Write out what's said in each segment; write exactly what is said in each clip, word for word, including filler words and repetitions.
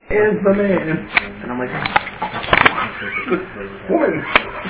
Is the man. And I'm like, woman.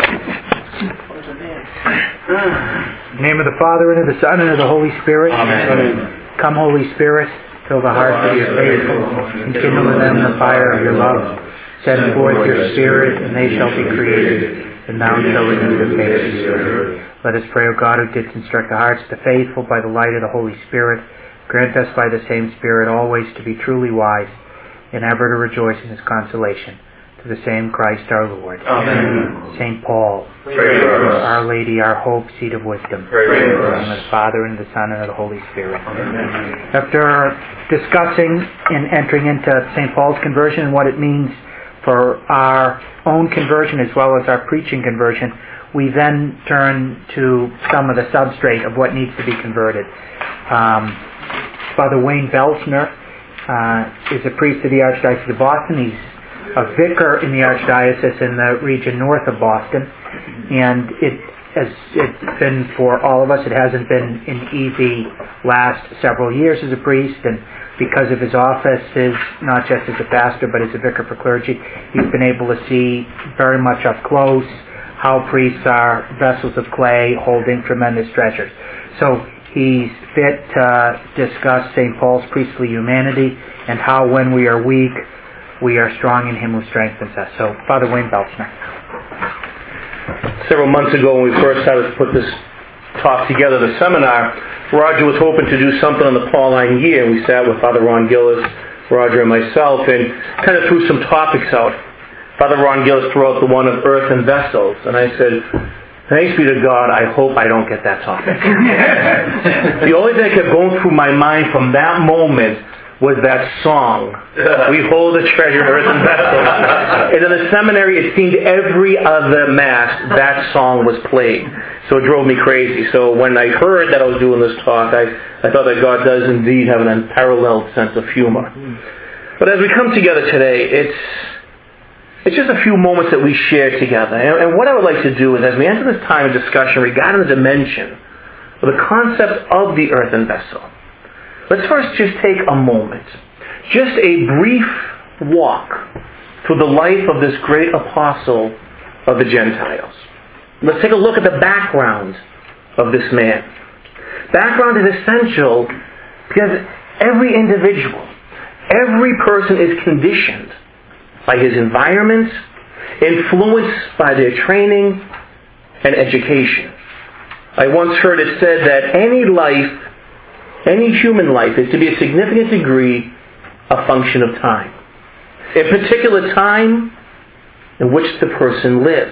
In the name of the Father, and of the Son, and of the Holy Spirit. Amen. Come, Holy Spirit, fill the hearts of your faithful, and kindle in them the fire of your love. Send forth your Spirit, and they shall be created, and thou shalt renew the face of the earth. Let us pray, O God, who didst instruct the hearts of the faithful by the light of the Holy Spirit, grant us by the same Spirit always to be truly wise, and ever to rejoice in his consolation. To the same Christ our Lord. Amen. Saint Paul, Pray for us. Our Lady, our hope, seat of wisdom. Pray for us. In the name of the Father, and the Son, and of the Holy Spirit. Amen. After discussing and entering into Saint Paul's conversion and what it means for our own conversion as well as our preaching conversion, we then turn to some of the substrate of what needs to be converted. Um, Father Wayne Belzner uh, is a priest of the Archdiocese of Boston. He's a vicar in the Archdiocese in the region north of Boston, and it has it's been for all of us. It hasn't been an easy last several years as a priest, and because of his offices, not just as a pastor but as a vicar for clergy, he's been able to see very much up close how priests are vessels of clay holding tremendous treasures. So he's fit to discuss Saint Paul's priestly humanity and how when we are weak, we are strong in him who strengthens us. So, Father Wayne Belzner. several months ago when we first started to put this talk together, the seminar, Roger was hoping to do something on the Pauline year, and we sat with Father Ron Gillis, Roger, and myself, and kind of threw some topics out. Father Ron Gillis threw out the one of earth and vessels, and I said, thanks be to God, I hope I don't get that topic. The only thing that kept going through my mind from that moment was that song, We Hold a Treasure in Earth and Vessels. And in the seminary, it seemed every other Mass, that song was played. So it drove me crazy. So when I heard that I was doing this talk, I, I thought that God does indeed have an unparalleled sense of humor. But as we come together today, it's it's just a few moments that we share together. And, and what I would like to do is, as we enter this time of discussion regarding the dimension of the concept of the earthen vessel, let's first just take a moment, just a brief walk through the life of this great apostle of the Gentiles. Let's take a look at the background of this man. Background is essential because every individual, every person is conditioned by his environment, influenced by their training and education. I once heard it said that any life Any human life is to be a significant degree a function of time. In particular time in which the person lives.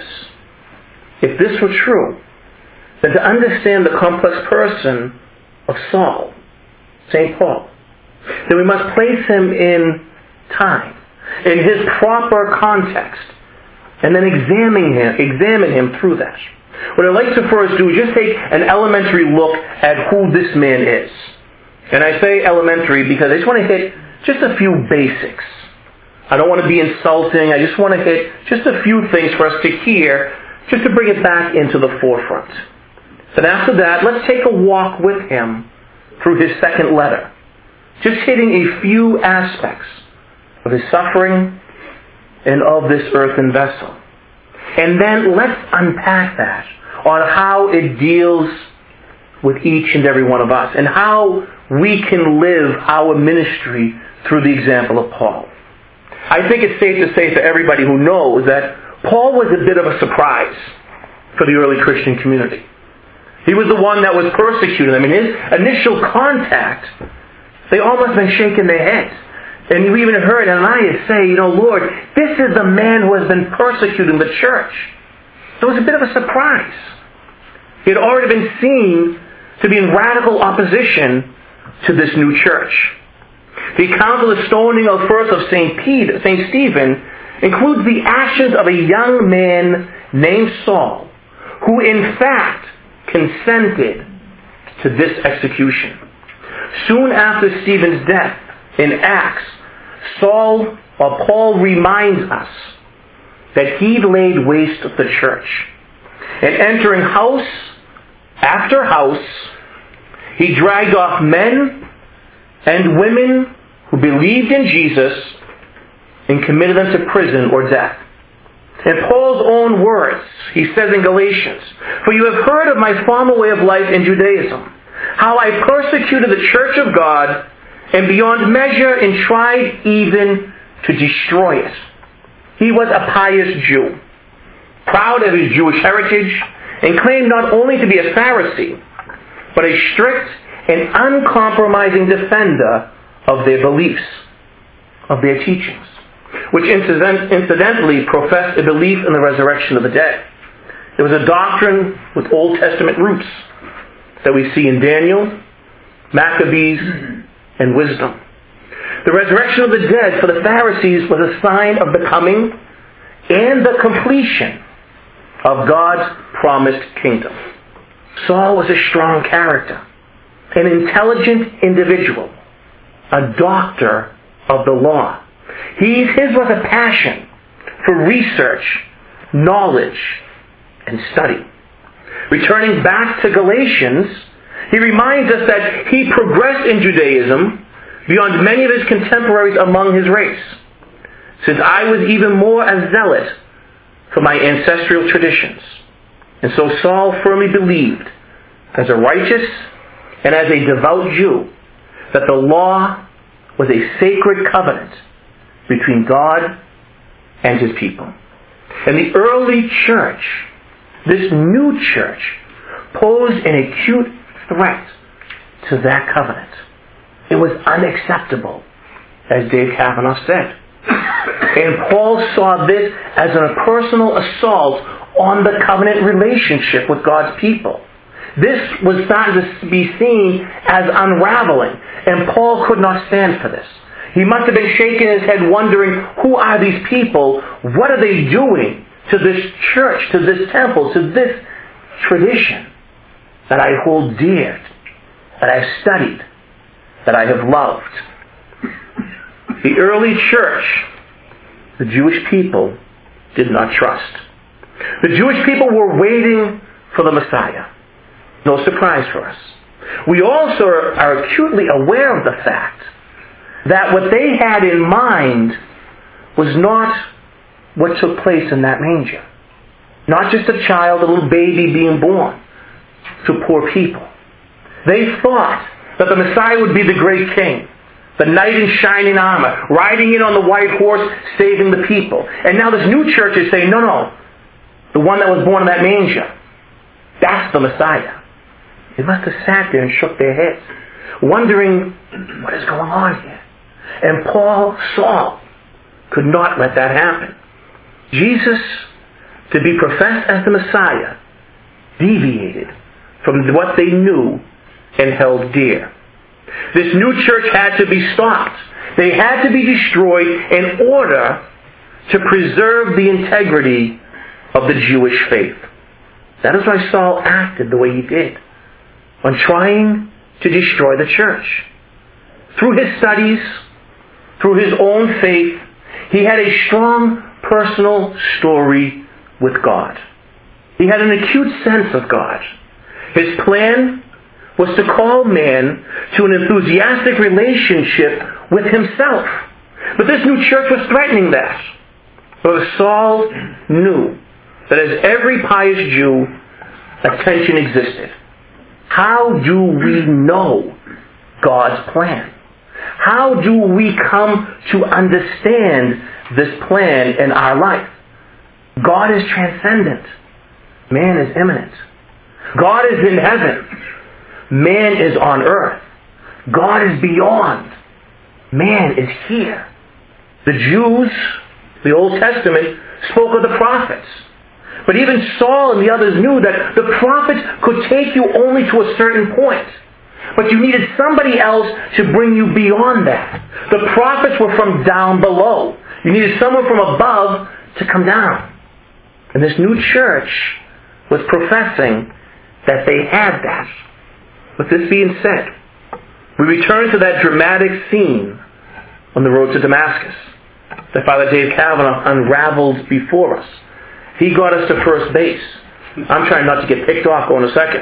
If this were true, then to understand the complex person of Saul, Saint Paul, then we must place him in time, in his proper context, and then examine him, examine him through that. What I'd like to first do is just take an elementary look at who this man is. And I say elementary because I just want to hit just a few basics. I don't want to be insulting. I just want to hit just a few things for us to hear, just to bring it back into the forefront. Then after that, let's take a walk with him through his second letter, just hitting a few aspects of his suffering and of this earthen vessel. And then let's unpack that on how it deals with each and every one of us, and how we can live our ministry through the example of Paul. I think it's safe to say for everybody who knows that Paul was a bit of a surprise for the early Christian community. He was the one that was persecuting them. In his initial contact, they all must have been shaking their heads. And you even heard Ananias say, you know, Lord, this is the man who has been persecuting the church. So it was a bit of a surprise. He had already been seen to be in radical opposition to this new church. The account of the stoning of first of Saint Peter, Saint Stephen, includes the actions of a young man named Saul, who in fact consented to this execution. Soon after Stephen's death, in Acts, Saul or Paul reminds us that he laid waste of the church, and entering house after house, he dragged off men and women who believed in Jesus and committed them to prison or death. In Paul's own words, he says in Galatians, "For you have heard of my former way of life in Judaism, how I persecuted the church of God, and beyond measure and tried even to destroy it." He was a pious Jew, proud of his Jewish heritage, and claimed not only to be a Pharisee, but a strict and uncompromising defender of their beliefs, of their teachings, which incident, incidentally professed a belief in the resurrection of the dead. It was a doctrine with Old Testament roots that we see in Daniel, Maccabees, and Wisdom. The resurrection of the dead for the Pharisees was a sign of the coming and the completion of God's promised kingdom. Saul was a strong character, an intelligent individual, a doctor of the law. He, his was a passion for research, knowledge, and study. Returning back to Galatians, he reminds us that he progressed in Judaism beyond many of his contemporaries among his race, since I was even more a zealot for my ancestral traditions. And so Saul firmly believed, as a righteous and as a devout Jew, that the law was a sacred covenant between God and his people. And the early church, this new church, posed an acute threat to that covenant. It was unacceptable, as Dave Kavanaugh said. And Paul saw this as a personal assault on the covenant relationship with God's people. This was starting to be seen as unraveling, and Paul could not stand for this. He must have been shaking his head wondering, who are these people? What are they doing to this church, to this temple, to this tradition that I hold dear, that I've studied, that I have loved? The early church, the Jewish people, did not trust. The Jewish people were waiting for the Messiah. No surprise for us. We also are acutely aware of the fact that what they had in mind was not what took place in that manger. Not just a child, a little baby being born to poor people. They thought that the Messiah would be the great king, the knight in shining armor, riding in on the white horse, saving the people. And now this new church is saying, no, no, the one that was born in that manger, that's the Messiah. They must have sat there and shook their heads, wondering, what is going on here? And Paul, Saul, could not let that happen. Jesus, to be professed as the Messiah, deviated from what they knew and held dear. This new church had to be stopped. They had to be destroyed in order to preserve the integrity of the Jewish faith. That is why Saul acted the way he did, on trying to destroy the church. Through his studies, through his own faith, he had a strong personal story with God. He had an acute sense of God. His plan was to call man to an enthusiastic relationship with himself. But this new church was threatening that. But Saul knew that as every pious Jew, a tension existed. How do we know God's plan? How do we come to understand this plan in our life? God is transcendent. Man is immanent. God is in heaven. Man is on earth. God is beyond. Man is here. The Jews, the Old Testament, spoke of the prophets. But even Saul and the others knew that the prophets could take you only to a certain point. But you needed somebody else to bring you beyond that. The prophets were from down below. You needed someone from above to come down. And this new church was professing that they had that. With this being said, we return to that dramatic scene on the road to Damascus that Father Dave Kavanaugh unraveled before us. He got us to first base. I'm trying not to get picked off going a second.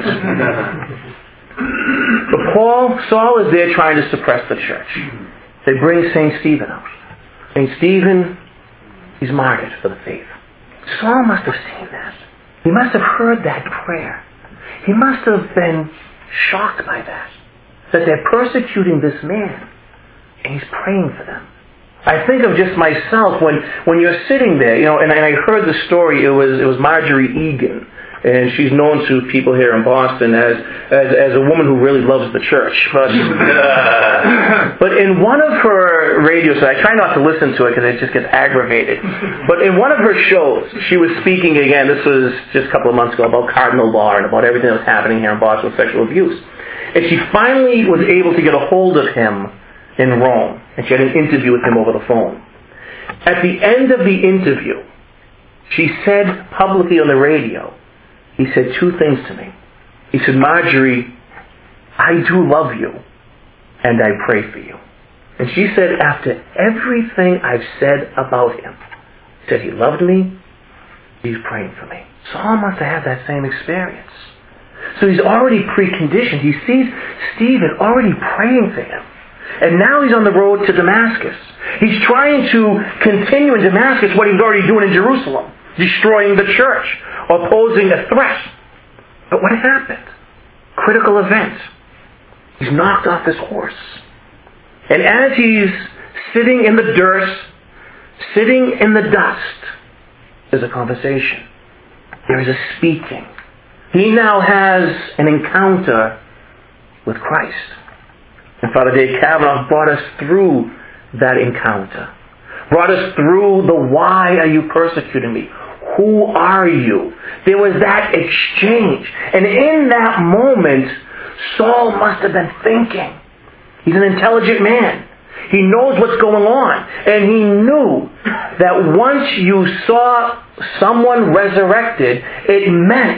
But Paul, Saul is there trying to suppress the church. They bring Saint Stephen out. And Stephen, he's martyred for the faith. Saul must have seen that. He must have heard that prayer. He must have been shocked by that. That they're persecuting this man, and he's praying for them. I think of just myself when, when you're sitting there, you know, and, and I heard the story. It was it was Marjorie Egan, and she's known to people here in Boston as as, as a woman who really loves the church. But uh, but in one of her radio shows, I try not to listen to it because it just gets aggravated. But in one of her shows, she was speaking again. This was just a couple of months ago about cardinal law and about everything that was happening here in Boston with sexual abuse. And she finally was able to get a hold of him in Rome, and she had an interview with him over the phone. At the end of the interview, she said publicly on the radio, he said two things to me. He said, Marjorie, I do love you, and I pray for you. And she said, after everything I've said about him, he said he loved me, he's praying for me. Saul must have had that same experience. So he's already preconditioned. He sees Stephen already praying for him. And now he's on the road to Damascus. He's trying to continue in Damascus what he was already doing in Jerusalem, destroying the church, or posing a threat. But what happened? Critical event. He's knocked off his horse. And as he's sitting in the dirt, sitting in the dust, there's a conversation. There is a speaking. He now has an encounter with Christ. And Father Dave Kavanaugh brought us through that encounter. Brought us through the why are you persecuting me? Who are you? There was that exchange. And in that moment, Saul must have been thinking. He's an intelligent man. He knows what's going on. And he knew that once you saw someone resurrected, it meant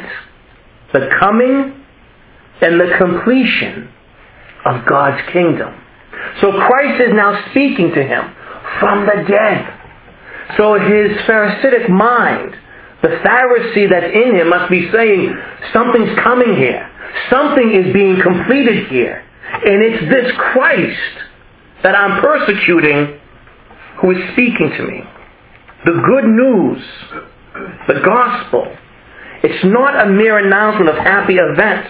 the coming and the completion of God's kingdom. So Christ is now speaking to him from the dead. So his Pharisaic mind, the Pharisee that's in him, must be saying, something's coming here. Something is being completed here. And it's this Christ that I'm persecuting who is speaking to me. The good news, the gospel, it's not a mere announcement of happy events.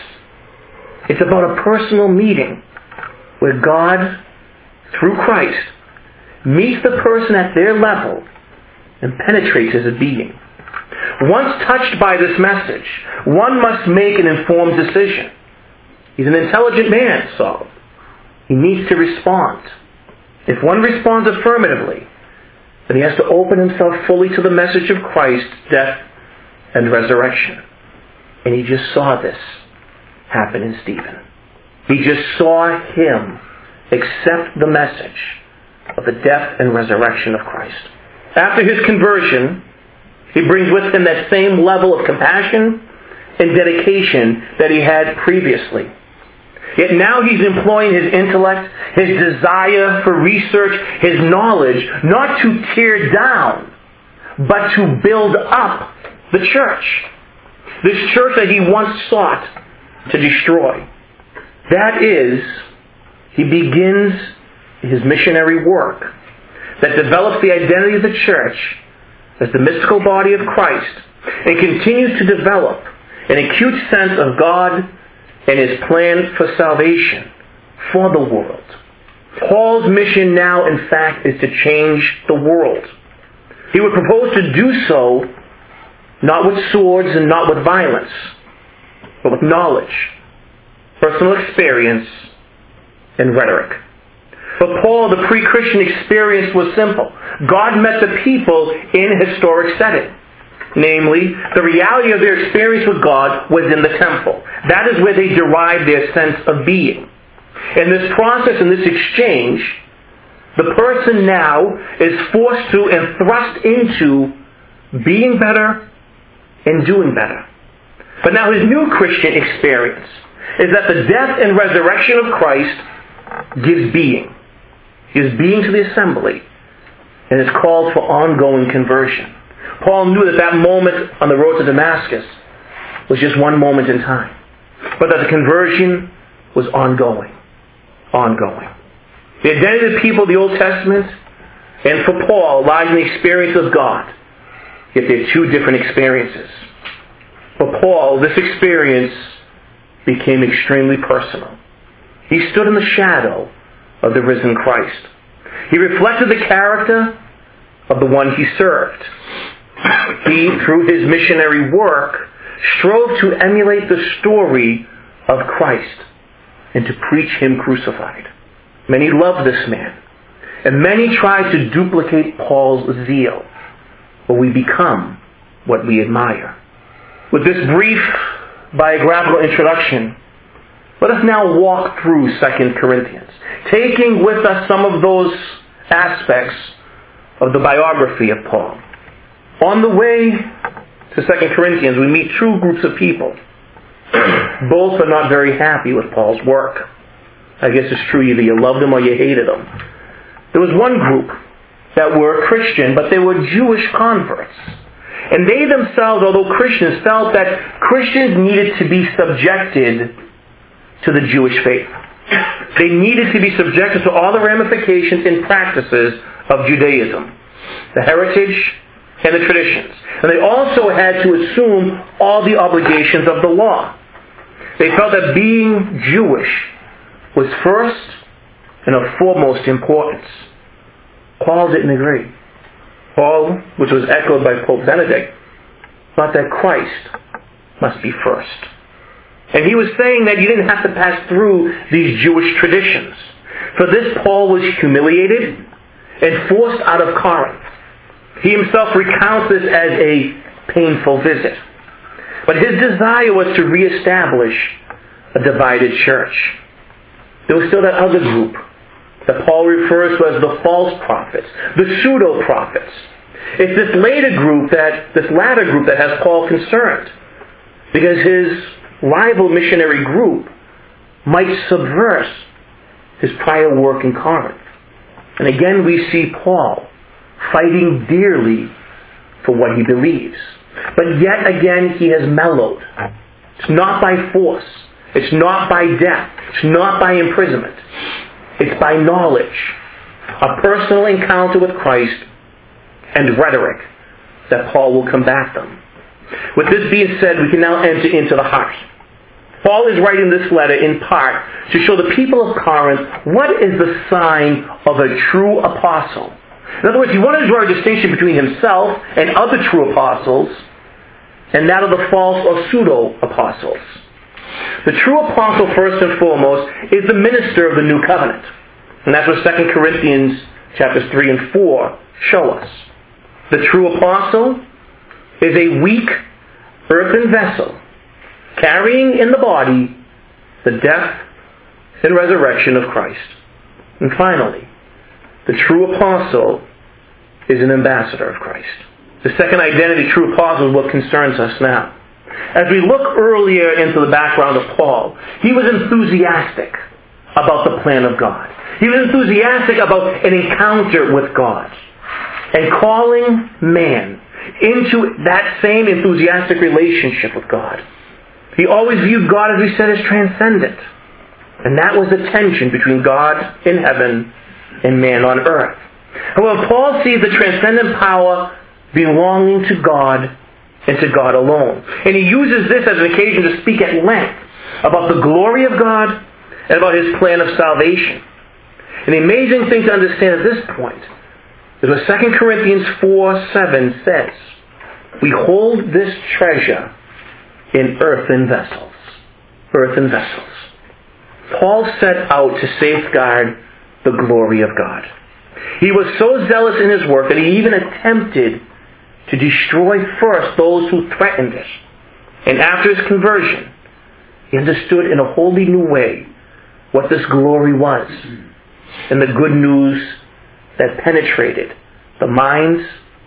It's about a personal meeting where God, through Christ, meets the person at their level and penetrates his being. Once touched by this message, one must make an informed decision. He's an intelligent man, Saul. He needs to respond. If one responds affirmatively, then he has to open himself fully to the message of Christ's death and resurrection. And he just saw this happen in Stephen. He just saw him accept the message of the death and resurrection of Christ. After his conversion, he brings with him that same level of compassion and dedication that he had previously. Yet now he's employing his intellect, his desire for research, his knowledge, not to tear down, but to build up the church. This church that he once sought to destroy. That is, he begins his missionary work that develops the identity of the church as the mystical body of Christ and continues to develop an acute sense of God and his plan for salvation for the world. Paul's mission now, in fact, is to change the world. He would propose to do so not with swords and not with violence, but with knowledge, personal experience, and rhetoric. For Paul, the pre-Christian experience was simple. God met the people in a historic setting. Namely, the reality of their experience with God was in the temple. That is where they derived their sense of being. In this process, in this exchange, the person now is forced to and thrust into being better and doing better. But now his new Christian experience is that the death and resurrection of Christ gives being. Gives being to the assembly and is called for ongoing conversion. Paul knew that that moment on the road to Damascus was just one moment in time, but that the conversion was ongoing. Ongoing. The identity of the people of the Old Testament and for Paul lies in the experience of God. Yet they're two different experiences. For Paul, this experience became extremely personal. He stood in the shadow of the risen Christ. He reflected the character of the one he served. He, through his missionary work, strove to emulate the story of Christ and to preach him crucified. Many loved this man, and many tried to duplicate Paul's zeal, but we become what we admire. With this brief biographical introduction, let us now walk through Second Corinthians, taking with us some of those aspects of the biography of Paul. On the way to Second Corinthians, we meet two groups of people. Both are not very happy with Paul's work. I guess it's true, either you loved him or you hated him. There was one group that were Christian, but they were Jewish converts. And they themselves, although Christians, felt that Christians needed to be subjected to the Jewish faith. They needed to be subjected to all the ramifications and practices of Judaism, the heritage and the traditions. And they also had to assume all the obligations of the law. They felt that being Jewish was first and of foremost importance. Paul didn't agree. Paul, which was echoed by Pope Benedict, thought that Christ must be first. And he was saying that you didn't have to pass through these Jewish traditions. For this, Paul was humiliated and forced out of Corinth. He himself recounts this as a painful visit. But his desire was to reestablish a divided church. There was still that other group that Paul refers to as the false prophets, the pseudo-prophets. It's this later group that, this latter group that has Paul concerned, because his rival missionary group might subvert his prior work in Corinth. And again we see Paul fighting dearly for what he believes. But yet again he has mellowed. It's not by force. It's not by death. It's not by imprisonment. It's by knowledge, a personal encounter with Christ, and rhetoric that Paul will combat them. With this being said, we can now enter into the heart. Paul is writing this letter in part to show the people of Corinth what is the sign of a true apostle. In other words, he wanted to draw a distinction between himself and other true apostles and that of the false or pseudo-apostles. The true apostle, first and foremost, is the minister of the new covenant. And that's what Second Corinthians chapters three and four show us. The true apostle is a weak earthen vessel carrying in the body the death and resurrection of Christ. And finally, the true apostle is an ambassador of Christ. The second identity, true apostle, is what concerns us now. As we look earlier into the background of Paul, he was enthusiastic about the plan of God. He was enthusiastic about an encounter with God and calling man into that same enthusiastic relationship with God. He always viewed God, as we said, as transcendent. And that was the tension between God in heaven and man on earth. However, Paul sees the transcendent power belonging to God and to God alone. And he uses this as an occasion to speak at length about the glory of God and about his plan of salvation. And the amazing thing to understand at this point is what Second Corinthians four seven says. We hold this treasure in earthen vessels. Earthen vessels. Paul set out to safeguard the glory of God. He was so zealous in his work that he even attempted to destroy first those who threatened it. And after his conversion, he understood in a wholly new way what this glory was and the good news that penetrated the minds,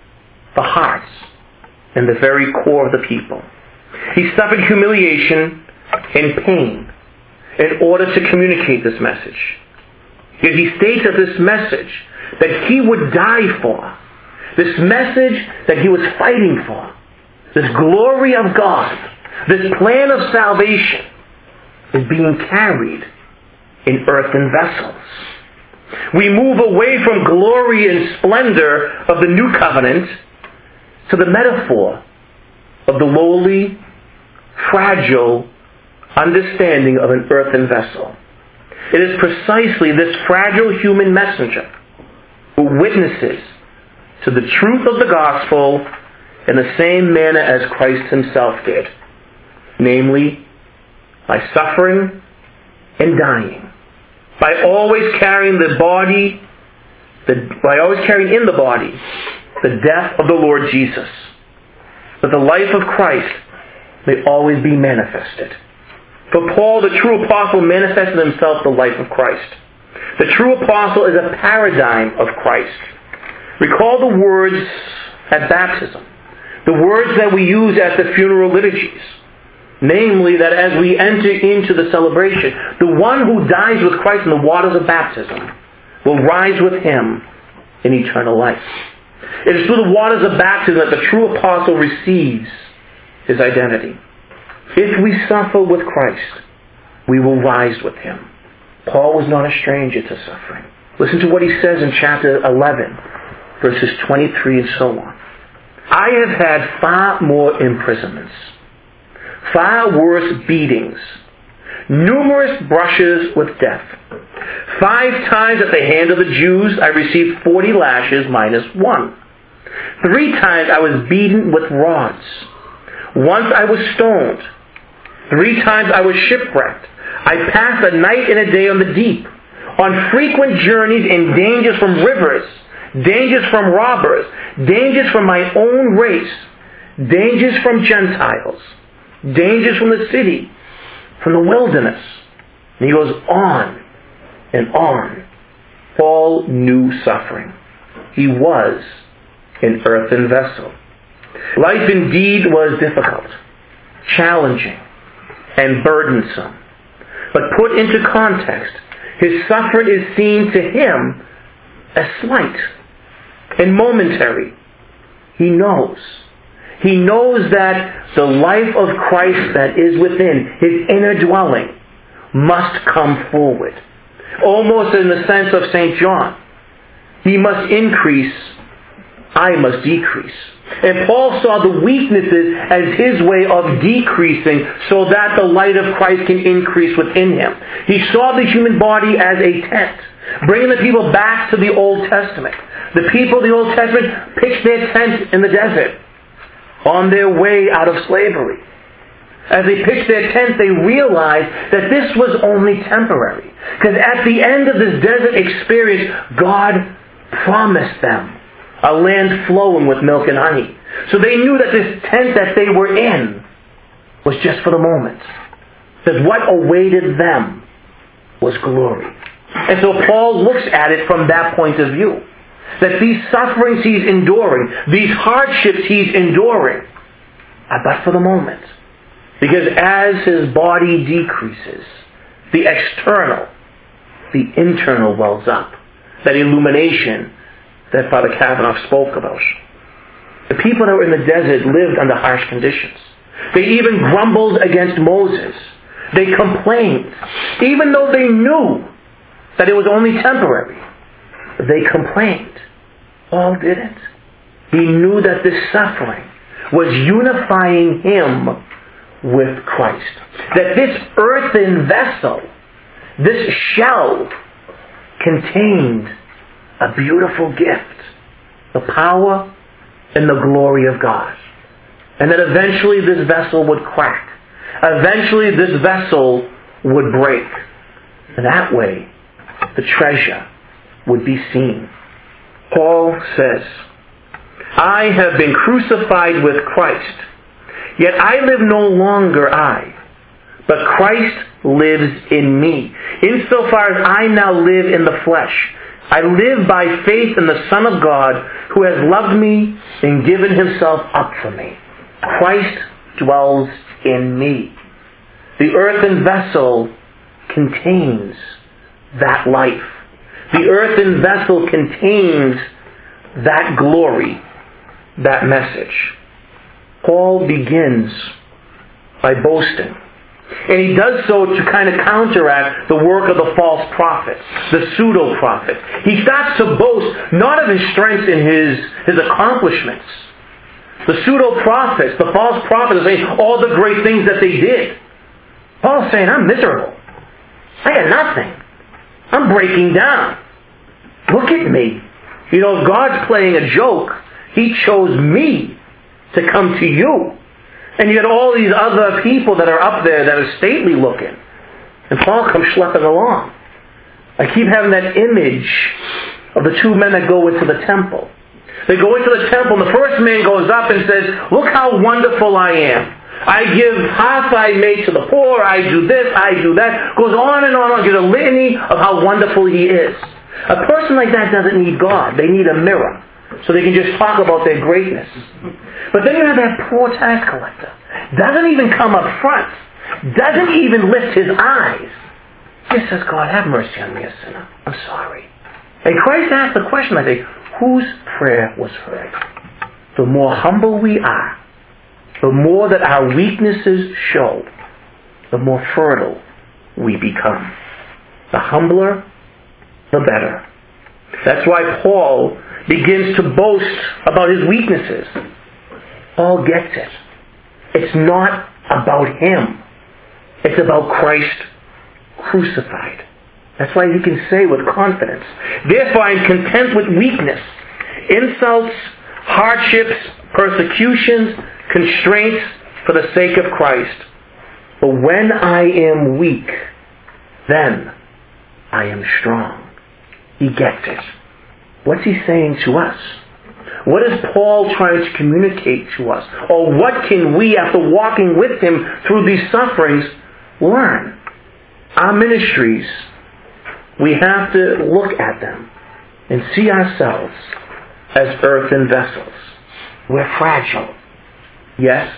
the hearts, and the very core of the people. He suffered humiliation and pain in order to communicate this message. Yet he states that this message that he would die for, this message that he was fighting for, this glory of God, this plan of salvation, is being carried in earthen vessels. We move away from glory and splendor of the new covenant to the metaphor of the lowly, fragile understanding of an earthen vessel. It is precisely this fragile human messenger who witnesses to the truth of the gospel in the same manner as Christ himself did, namely, by suffering and dying, by always carrying the body, the, by always carrying in the body the death of the Lord Jesus, that the life of Christ may always be manifested. For Paul, the true apostle, manifested himself the life of Christ. The true apostle is a paradigm of Christ. Recall the words at baptism, the words that we use at the funeral liturgies. Namely, that as we enter into the celebration, the one who dies with Christ in the waters of baptism will rise with him in eternal life. It is through the waters of baptism that the true apostle receives his identity. If we suffer with Christ, we will rise with him. Paul was not a stranger to suffering. Listen to what he says in chapter eleven, verses twenty-three and so on. I have had far more imprisonments, far worse beatings, numerous brushes with death. Five times at the hand of the Jews I received forty lashes minus one. Three times I was beaten with rods. Once I was stoned. Three times I was shipwrecked. I passed a night and a day on the deep, on frequent journeys in dangers from rivers, dangers from robbers, dangers from my own race, dangers from Gentiles, dangers from the city, from the wilderness. And he goes on and on. Paul knew suffering. He was an earthen vessel. Life indeed was difficult, challenging, and burdensome. But put into context, his suffering is seen to him as slight and momentary. He knows. He knows that the life of Christ that is within his inner dwelling must come forward. Almost in the sense of Saint John. He must increase, I must decrease. And Paul saw the weaknesses as his way of decreasing so that the light of Christ can increase within him. He saw the human body as a tent, bringing the people back to the Old Testament. The people of the Old Testament pitched their tent in the desert on their way out of slavery. As they pitched their tent, they realized that this was only temporary. Because at the end of this desert experience, God promised them a land flowing with milk and honey. So they knew that this tent that they were in was just for the moment. That what awaited them was glory. And so Paul looks at it from that point of view. That these sufferings he's enduring, these hardships he's enduring, are but for the moment. Because as his body decreases, the external, the internal wells up. That illumination that Father Kavanaugh spoke about. The people that were in the desert lived under harsh conditions. They even grumbled against Moses. They complained. Even though they knew that it was only temporary. They complained. Paul didn't. He knew that this suffering was unifying him with Christ. That this earthen vessel, this shell, contained a beautiful gift, the power and the glory of God. And that eventually this vessel would crack. Eventually this vessel would break. And that way, the treasure would be seen. Paul says, I have been crucified with Christ, yet I live no longer I, but Christ lives in me. Insofar as I now live in the flesh, I live by faith in the Son of God who has loved me and given himself up for me. Christ dwells in me. The earthen vessel contains that life. The earthen vessel contains that glory, that message. Paul begins by boasting And he does so to kind of counteract the work of the false prophets, the pseudo-prophets. He starts to boast not of his strengths and his, his accomplishments. The pseudo-prophets, the false prophets are saying all the great things that they did. Paul's saying, I'm miserable. I got nothing. I'm breaking down. Look at me. You know, God's playing a joke. He chose me to come to you. And you got all these other people that are up there that are stately looking. And Paul comes schlepping along. I keep having that image of the two men that go into the temple. They go into the temple and the first man goes up and says, look how wonderful I am. I give half I make to the poor, I do this, I do that. Goes on and on and on, gives a litany of how wonderful he is. A person like that doesn't need God. They need a mirror. So they can just talk about their greatness. But then you have that poor tax collector. Doesn't even come up front. Doesn't even lift his eyes. Just says, God, have mercy on me, a sinner. I'm sorry. And Christ asked the question, I say, whose prayer was heard? The more humble we are, the more that our weaknesses show, the more fertile we become. The humbler, the better. That's why Paul begins to boast about his weaknesses. Paul gets it. It's not about him. It's about Christ crucified. That's why he can say with confidence, therefore I am content with weakness, insults, hardships, persecutions, constraints for the sake of Christ. But when I am weak, then I am strong. He gets it. What's he saying to us? What is Paul trying to communicate to us? Or what can we, after walking with him through these sufferings, learn? Our ministries, we have to look at them and see ourselves as earthen vessels. We're fragile. Yes,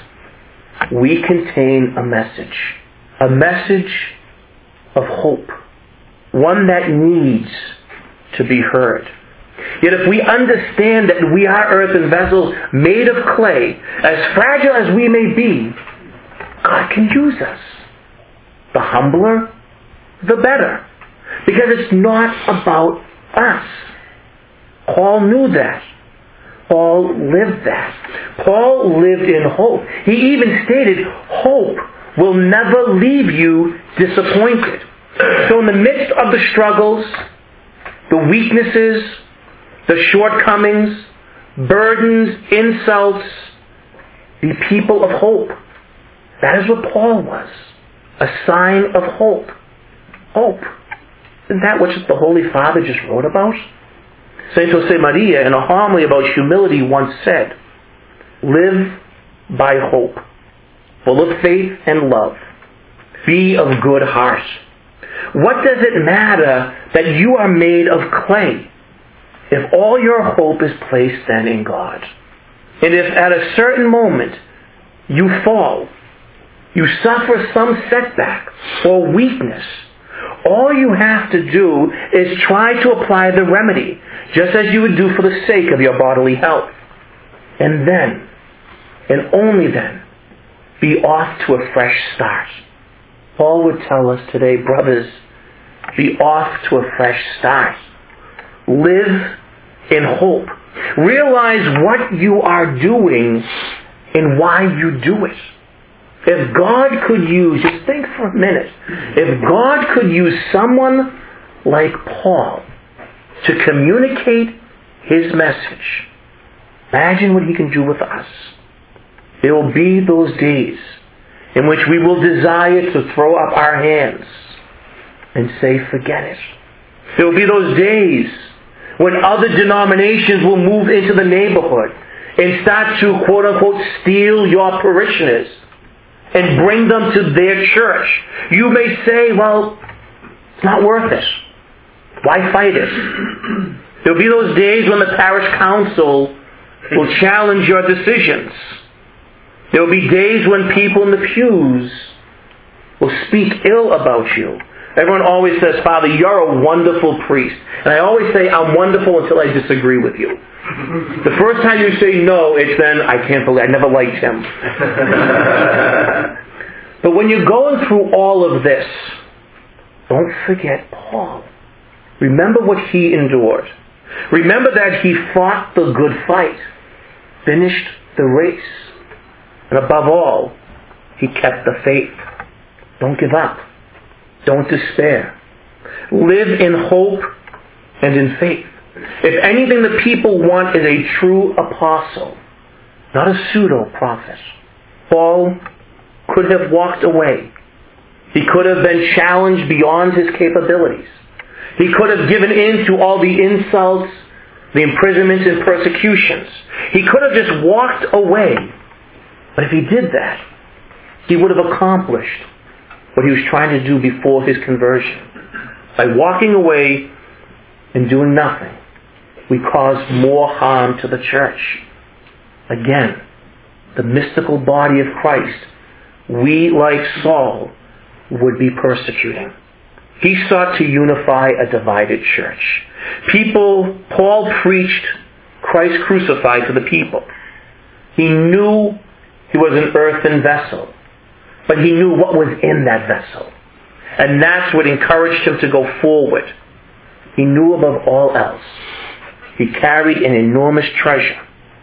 we contain a message. A message of hope. One that needs to be heard. Yet if we understand that we are earthen vessels made of clay, as fragile as we may be, God can use us. The humbler, the better. Because it's not about us. Paul knew that. Paul lived that. Paul lived in hope. He even stated, hope will never leave you disappointed. So in the midst of the struggles, the weaknesses, the shortcomings, burdens, insults, be people of hope. That is what Paul was. A sign of hope. Hope. Isn't that what the Holy Father just wrote about? Saint Josemaria, in a homily about humility, once said, live by hope, full of faith and love. Be of good heart. What does it matter that you are made of clay if all your hope is placed then in God? And if at a certain moment you fall, you suffer some setback or weakness, all you have to do is try to apply the remedy, just as you would do for the sake of your bodily health. And then, and only then, be off to a fresh start. Paul would tell us today, brothers, be off to a fresh start. Live in hope. Realize what you are doing and why you do it. If God could use, just think for a minute, if God could use someone like Paul to communicate his message, imagine what he can do with us. There will be those days in which we will desire to throw up our hands and say, forget it. There will be those days when other denominations will move into the neighborhood and start to, quote unquote, steal your parishioners and bring them to their church. You may say, well, it's not worth it. Why fight it? There will be those days when the parish council will challenge your decisions. There will be days when people in the pews will speak ill about you. Everyone always says, Father, you're a wonderful priest. And I always say, I'm wonderful until I disagree with you. The first time you say no, it's then, I can't believe, I never liked him. But when you're going through all of this, don't forget Paul. Remember what he endured. Remember that he fought the good fight, finished the race, and above all, he kept the faith. Don't give up. Don't despair. Live in hope and in faith. If anything the people want is a true apostle, not a pseudo-prophet. Paul could have walked away. He could have been challenged beyond his capabilities. He could have given in to all the insults, the imprisonments and persecutions. He could have just walked away. But if he did that, he would have accomplished what he was trying to do before his conversion. By walking away and doing nothing, we cause more harm to the church. Again, the mystical body of Christ, we, like Saul, would be persecuting. He sought to unify a divided church. People, Paul preached Christ crucified to the people. He knew he was an earthen vessel, but he knew what was in that vessel. And that's what encouraged him to go forward. He knew above all else, he carried an enormous treasure.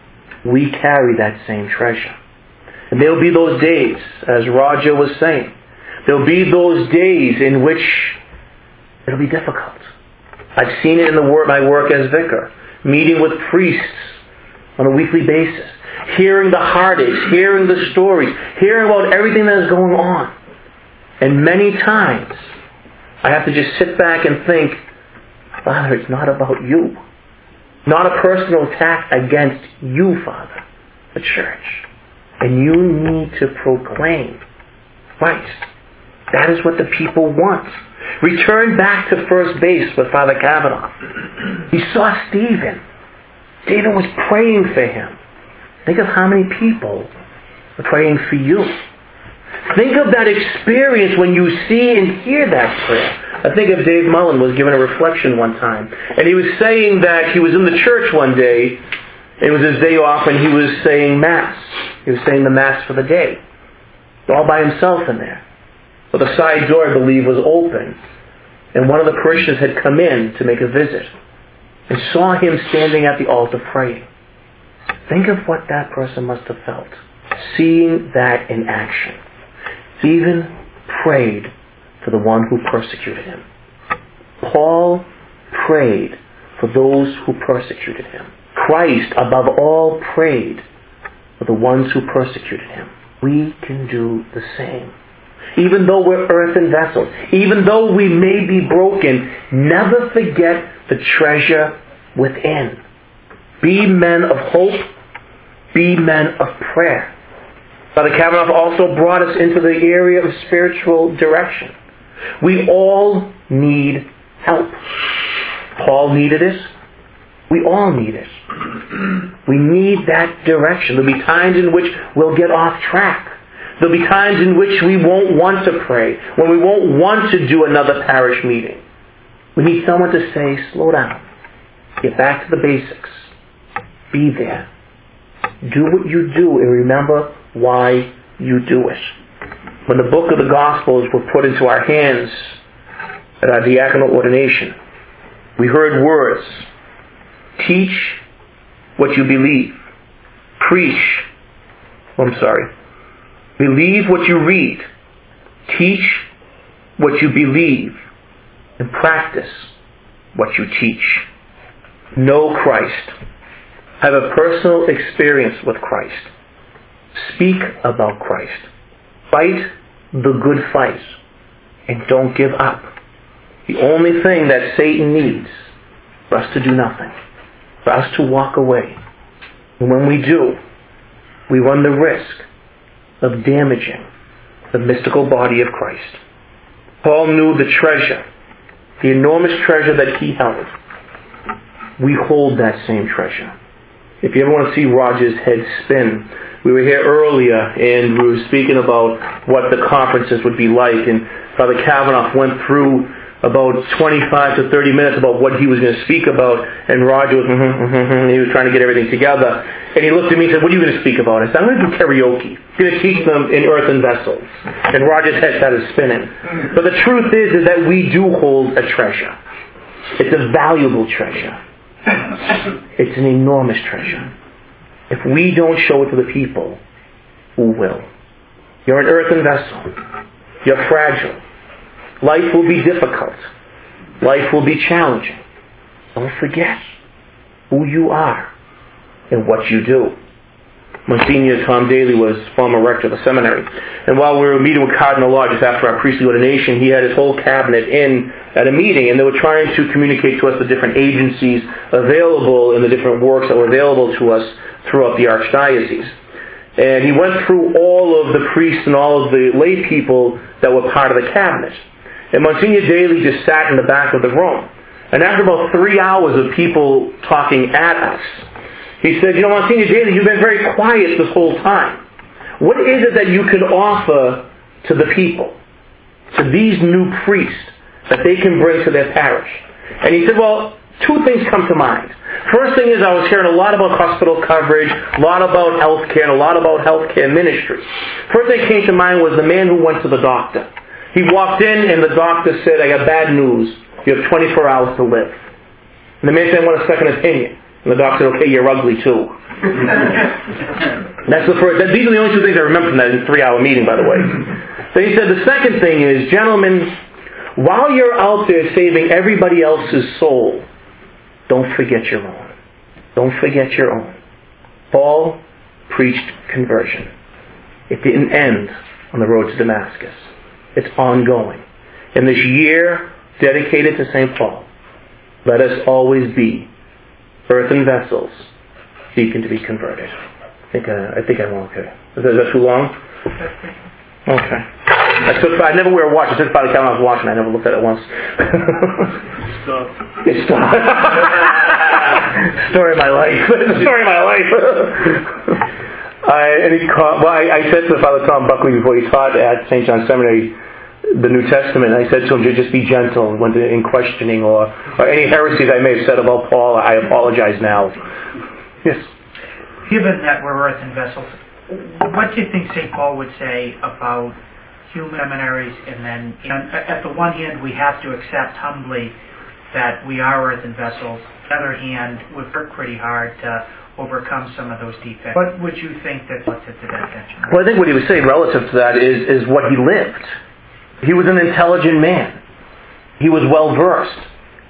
We carry that same treasure. And there will be those days, as Roger was saying, there will be those days in which it'll be difficult. I've seen it in the work, my work as vicar, meeting with priests on a weekly basis, hearing the heartaches, hearing the stories, hearing about everything that is going on. And many times, I have to just sit back and think, Father, it's not about you. Not a personal attack against you, Father, the church. And you need to proclaim Christ. That is what the people want. Return back to first base with Father Kavanaugh. He saw Stephen. Stephen was praying for him. Think of how many people are praying for you. Think of that experience when you see and hear that prayer. I think of Dave Mullen was given a reflection one time. And he was saying that he was in the church one day. It was his day off and he was saying Mass. He was saying the Mass for the day. All by himself in there. But the side door, I believe, was open. And one of the parishioners had come in to make a visit. And saw him standing at the altar praying. Think of what that person must have felt. Seeing that in action. Stephen prayed for the one who persecuted him. Paul prayed for those who persecuted him. Christ, above all, prayed for the ones who persecuted him. We can do the same. Even though we're earthen vessels, even though we may be broken, never forget the treasure within. Be men of hope. Be men of prayer. Father Kavanaugh also brought us into the area of spiritual direction. We all need help. Paul needed it. We all need it. We need that direction. There'll be times in which we'll get off track. There'll be times in which we won't want to pray, when we won't want to do another parish meeting. We need someone to say, slow down. Get back to the basics. Be there. Do what you do and remember why you do it. When the book of the Gospels were put into our hands at our diaconal ordination, we heard words. Teach what you believe. Preach. Oh, I'm sorry. Believe what you read. Teach what you believe. And practice what you teach. Know Christ. Have a personal experience with Christ. Speak about Christ. Fight the good fight. And don't give up. The only thing that Satan needs for us to do nothing. For us to walk away. And when we do, we run the risk of damaging the mystical body of Christ. Paul knew the treasure, the enormous treasure that he held. We hold that same treasure. If you ever want to see Roger's head spin, we were here earlier and we were speaking about what the conferences would be like, and Father Kavanaugh went through about twenty-five to thirty minutes about what he was going to speak about, and Roger was, mm-hmm, mm-hmm, mm-hmm, he was trying to get everything together. And he looked at me and said, what are you going to speak about? I said, I'm going to do karaoke. I'm going to teach them in earthen vessels. And Roger's head started spinning. But the truth is, is that we do hold a treasure. It's a valuable treasure. It's an enormous treasure. If we don't show it to the people, who will? You're an earthen vessel. You're fragile. Life will be difficult. Life will be challenging. Don't forget who you are and what you do. Monsignor Tom Daly was former rector of the seminary. And while we were meeting with Cardinal Law just after our priestly ordination, he had his whole cabinet in at a meeting, and they were trying to communicate to us the different agencies available and the different works that were available to us throughout the archdiocese. And he went through all of the priests and all of the lay people that were part of the cabinet. And Monsignor Daly just sat in the back of the room. And after about three hours of people talking at us, he said, you know, Monsignor Daly, you've been very quiet this whole time. What is it that you can offer to the people, to these new priests, that they can bring to their parish? And he said, well, two things come to mind. First thing is I was hearing a lot about hospital coverage, a lot about healthcare, and a lot about healthcare ministry. First thing that came to mind was the man who went to the doctor. He walked in and the doctor said, I got bad news. You have twenty-four hours to live. And the man said, I want a second opinion. And the doctor said, okay, you're ugly too. That's the first. That, these are the only two things I remember from that three-hour meeting, by the way. Then he said, the second thing is, gentlemen, while you're out there saving everybody else's soul, don't forget your own. Don't forget your own. Paul preached conversion. It didn't end on the road to Damascus. It's ongoing. In this year dedicated to Saint Paul, let us always be earthen vessels seeking to be converted. I think, uh, I think I'm okay. Is that, is that too long? Okay. I, took, I never wear a watch. I took about a count I was watching. I never looked at it once. Stop. It's stop. Story of my life. Story of my life. I, and he caught, well, I, I said to Father Tom Buckley before he taught at Saint John's Seminary the New Testament, I said to him, just be gentle when in questioning or, or any heresies I may have said about Paul, I apologize now. Yes? Given that we're earthen vessels, what do you think Saint Paul would say about human seminaries? And then, you know, at the one hand, we have to accept humbly that we are earthen vessels. On the other hand, we've worked pretty hard to overcome some of those defects. What would you think that relative to that tension? Well, I think what he was saying relative to that is, is what he lived. He was an intelligent man. He was well versed.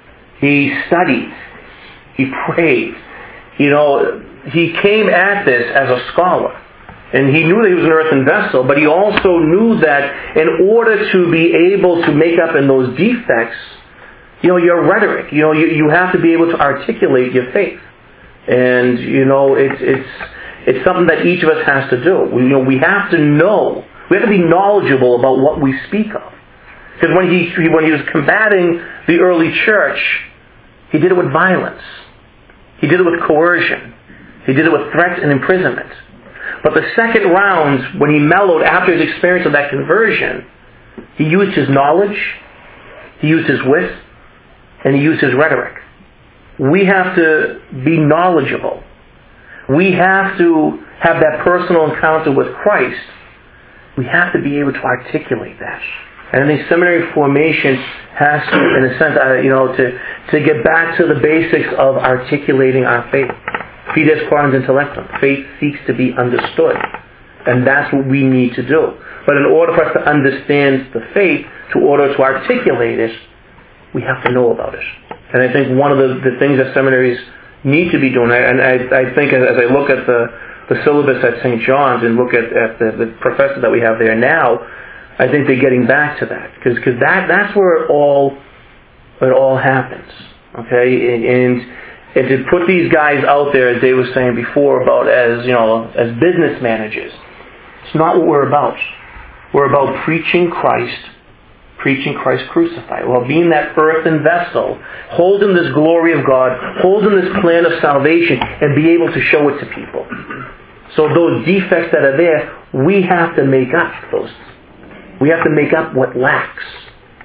He studied. He prayed. You know, he came at this as a scholar. And he knew that he was an earthen vessel, but he also knew that in order to be able to make up in those defects, you know, your rhetoric, you know, you, you have to be able to articulate your faith. And, you know, it's it's it's something that each of us has to do. We, you know, we have to know, we have to be knowledgeable about what we speak of. Because when he when he was combating the early church, he did it with violence. He did it with coercion. He did it with threats and imprisonment. But the second round, when he mellowed after his experience of that conversion, he used his knowledge, he used his wit, and he used his rhetoric. We have to be knowledgeable. We have to have that personal encounter with Christ. We have to be able to articulate that. And I think seminary formation has to, in a sense, uh, you know, to, to get back to the basics of articulating our faith. Fides quans intellectum. Faith seeks to be understood. And that's what we need to do. But in order for us to understand the faith, to order to articulate it, we have to know about it. And I think one of the, the things that seminaries need to be doing, and I, I think as, as I look at the, the syllabus at Saint John's and look at, at the, the professors that we have there now, I think they're getting back to that. Because that, that's where it all, it all happens. Okay? And, and And to put these guys out there, as Dave was saying before, about as, you know, as business managers, it's not what we're about. We're about preaching Christ, preaching Christ crucified. Well, being that earthen vessel, holding this glory of God, holding this plan of salvation, and be able to show it to people. So those defects that are there, we have to make up those. We have to make up what lacks.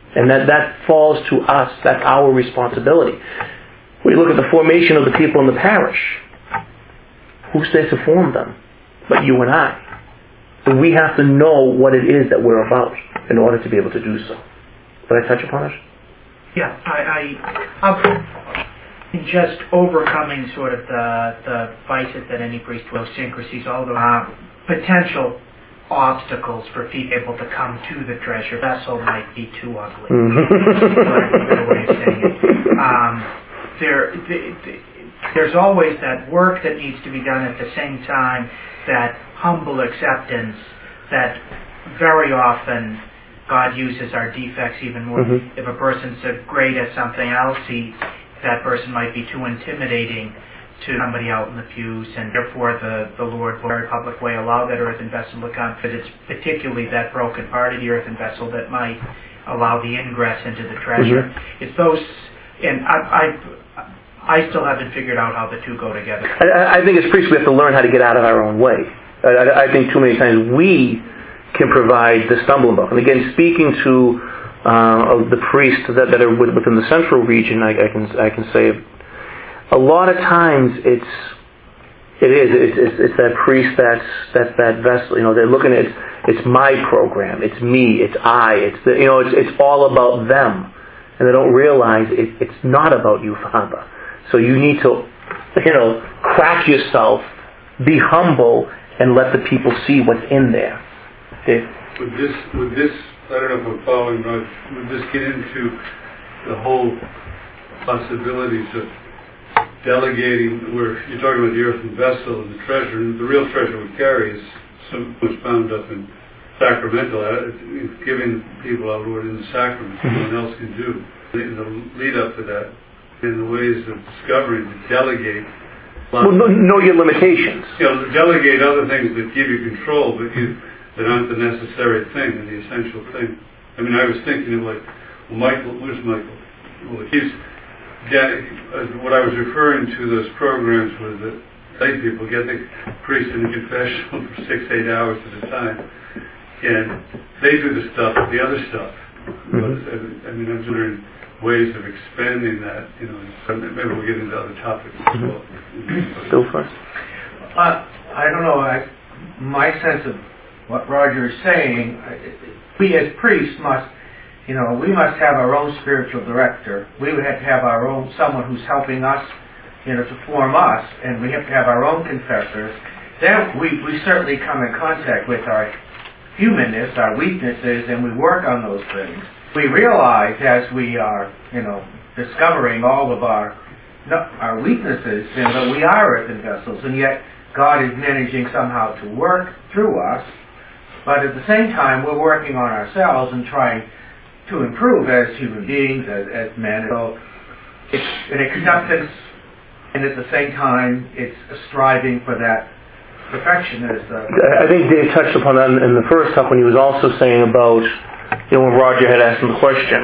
And that, that falls to us. That's our responsibility. We look at the formation of the people in the parish. Who's there to form them? But you and I. So we have to know what it is that we're about in order to be able to do so. Did I touch upon it? Yeah, I, I, I'm in just overcoming sort of the, the vices that any priest will, idiosyncrasies, all the uh, potential obstacles for people able to come to the treasure vessel might be too ugly. Mm-hmm. way of saying it. Um, there, the, the, there's always that work that needs to be done at the same time, that humble acceptance that very often God uses our defects even more. Mm-hmm. If a person's great at something else, he, that person might be too intimidating to somebody out in the pews, and therefore the, the Lord will, in a very public way, allow that earthen vessel to come. But it's particularly that broken part of the earthen vessel that might allow the ingress into the treasure. Mm-hmm. It's those, and I, I, I still haven't figured out how the two go together. I, I think as priests we have to learn how to get out of our own way. I, I think too many times we can provide the stumbling block. And again, speaking to uh, the priests that, that are within the central region, I, I can I can say a lot of times it's it is it's, it's, it's that priest that's that's that vessel. You know, they're looking at it's, it's my program, it's me, it's I, it's the, you know it's it's all about them, and they don't realize it, it's not about you, Father. So you need to you know crack yourself, be humble, and let the people see what's in there. Dave? Would this, would this, I don't know if I'm following right, would this get into the whole possibilities of delegating, where you're talking about the earthen vessel and the treasure, and the real treasure we carry is so much bound up in sacramental, giving people our Lord in the sacraments, mm-hmm. no one else can do. In the lead up to that, in the ways of discovering, to delegate. Well, know your limitations. You know, delegate other things that give you control, but you, that aren't the necessary thing and the essential thing. I mean, I was thinking of like, well, Michael, where's Michael? Well, he's, yeah, what I was referring to those programs was that lay people get the priest in the confessional for six, eight hours at a time, and they do the stuff, the other stuff. Mm-hmm. But, I mean, I'm wondering ways of expanding that, you know, maybe we'll get into other topics as well. Go first. Uh, I don't know, I, my sense of what Roger is saying, we as priests must, you know, we must have our own spiritual director. We would have to have our own, someone who's helping us, you know, to form us, and we have to have our own confessors. Then we, we certainly come in contact with our humanness, our weaknesses, and we work on those things. We realize as we are, you know, discovering all of our no, our weaknesses, you know, that we are earthen vessels, and yet God is managing somehow to work through us. But at the same time, we're working on ourselves and trying to improve as human beings, as, as men. So it's an acceptance, and at the same time, it's a striving for that perfection. As uh, I think Dave touched upon that in the first talk when he was also saying about, you know, when Roger had asked him the question,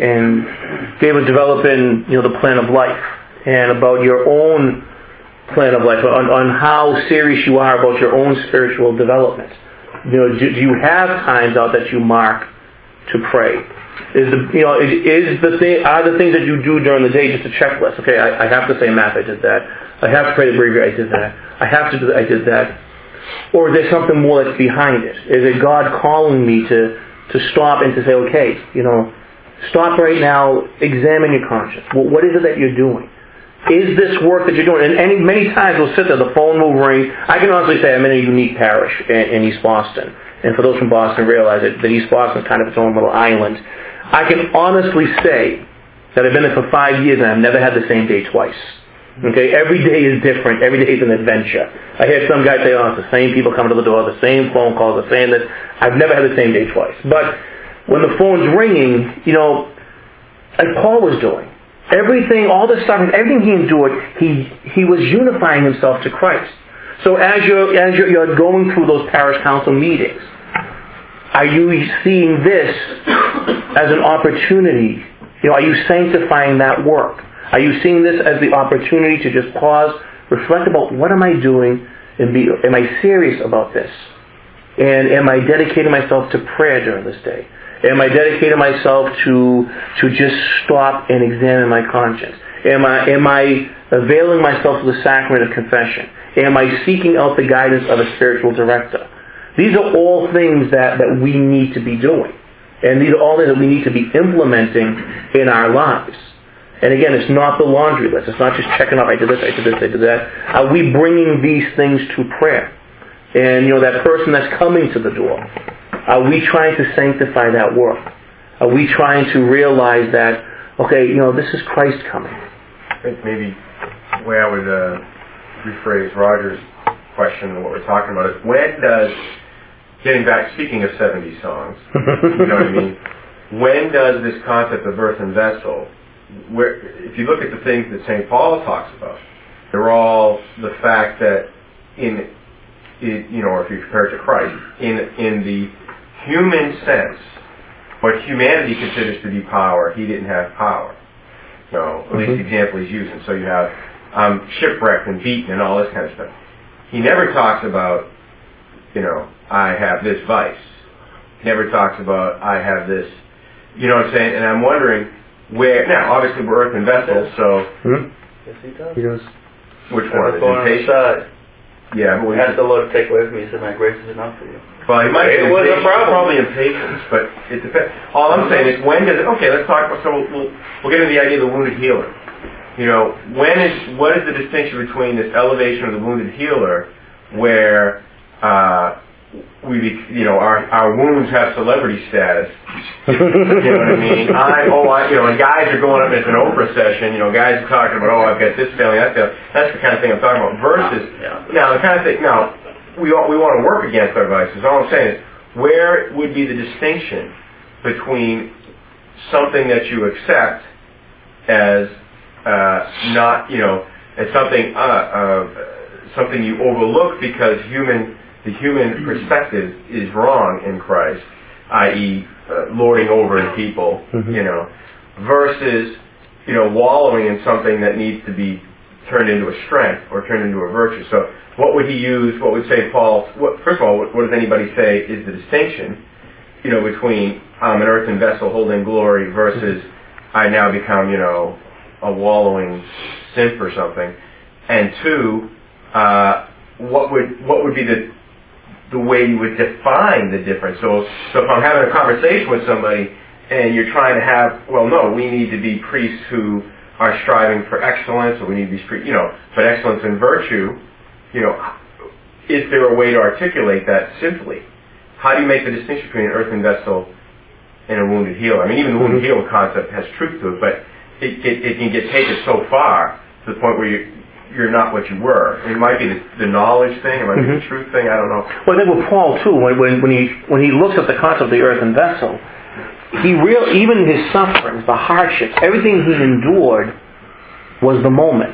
and Dave was developing, you know, the plan of life, and about your own plan of life, on, on how serious you are about your own spiritual development. You know, do, do you have times out that you mark to pray? Is the you know is, is the thing are the things that you do during the day just a checklist? Okay, I, I have to say mass, I did that. I have to pray the breviary, I did that. I have to do I did that. Or is there something more that's behind it? Is it God calling me to to stop and to say, okay, you know, stop right now, examine your conscience. Well, what is it that you're doing? Is this work that you're doing? And any, many times we'll sit there, the phone will ring. I can honestly say I'm in a unique parish in, in East Boston. And for those from Boston realize that, that East Boston is kind of its own little island. I can honestly say that I've been there for five years and I've never had the same day twice. Okay, every day is different. Every day is an adventure. I hear some guy say, oh, it's the same people coming to the door, the same phone calls, the same this. I've never had the same day twice. But when the phone's ringing, you know, like Paul was doing, everything, all the stuff, everything he endured, he he was unifying himself to Christ. So as you're as you're, you're going through those parish council meetings, are you seeing this as an opportunity? You know, are you sanctifying that work? Are you seeing this as the opportunity to just pause, reflect about what am I doing, and be, am I serious about this? And am I dedicating myself to prayer during this day? Am I dedicating myself to to just stop and examine my conscience? Am I am I availing myself to the sacrament of confession? Am I seeking out the guidance of a spiritual director? These are all things that, that we need to be doing. And these are all things that we need to be implementing in our lives. And again, it's not the laundry list. It's not just checking off, I did this, I did this, I did that. Are we bringing these things to prayer? And, you know, that person that's coming to the door, are we trying to sanctify that work? Are we trying to realize that, okay, you know, this is Christ coming? I think maybe the way I would uh, rephrase Roger's question and what we're talking about is, when does, getting back, speaking of seventies songs, you know what I mean, when does this concept of earthen vessel, where, if you look at the things that Saint Paul talks about, they're all the fact that in, in you know, or if you compare it to Christ, in in the human sense, what humanity considers to be power, he didn't have power. You know, at least the example he's using. So you have um, shipwrecked and beaten and all this kind of stuff. He never talks about, you know, I have this vice. He never talks about I have this, you know what I'm saying? And I'm wondering where, now obviously we're earthen vessels, so. Hmm? Yes, he does. He does. Which one? The thorn on the side. Yeah, but we Ask the Lord to take away from you. He said, my grace is enough for you. Well, he might It be was a impatient, problem. probably impatience, but it depends. All I'm saying is, when does it, okay, let's talk about, so we'll, we'll, we'll get into the idea of the wounded healer. You know, when is, what is the distinction between this elevation of the wounded healer, where, uh, we, be, you know, our, our wounds have celebrity status. You know what I mean? I, oh, I, you know, and guys are going up, it's an Oprah session, you know, guys are talking about, oh, I've got this failing, that failing. That's the kind of thing I'm talking about. Versus, Yeah. now, the kind of thing, now, we, all, we want to work against our vices. All I'm saying is, where would be the distinction between something that you accept as uh, not, you know, as something, uh, uh, something you overlook because human the human perspective is wrong in Christ, that is, uh, lording over in people, mm-hmm. you know, versus, you know, wallowing in something that needs to be turned into a strength or turned into a virtue. So what would he use, what would Saint Paul, what, first of all, what, what does anybody say is the distinction, you know, between um, an earthen vessel holding glory versus mm-hmm. I now become, you know, a wallowing simp or something. And two, uh, what would what would be the the way you would define the difference. So, so if I'm having a conversation with somebody and you're trying to have, well, no, we need to be priests who are striving for excellence, or we need to be, you know, but excellence in virtue, you know, is there a way to articulate that simply? How do you make the distinction between an earthen vessel and a wounded healer? I mean, even the wounded healer concept has truth to it, but it, it, it can get taken so far to the point where you you're not what you were. It might be the, the knowledge thing, it might mm-hmm. be the truth thing, I don't know. Well, I think with Paul too, when, when, when he when he looks at the concept of the earthen vessel, he real even his sufferings, the hardships, everything he endured was the moment.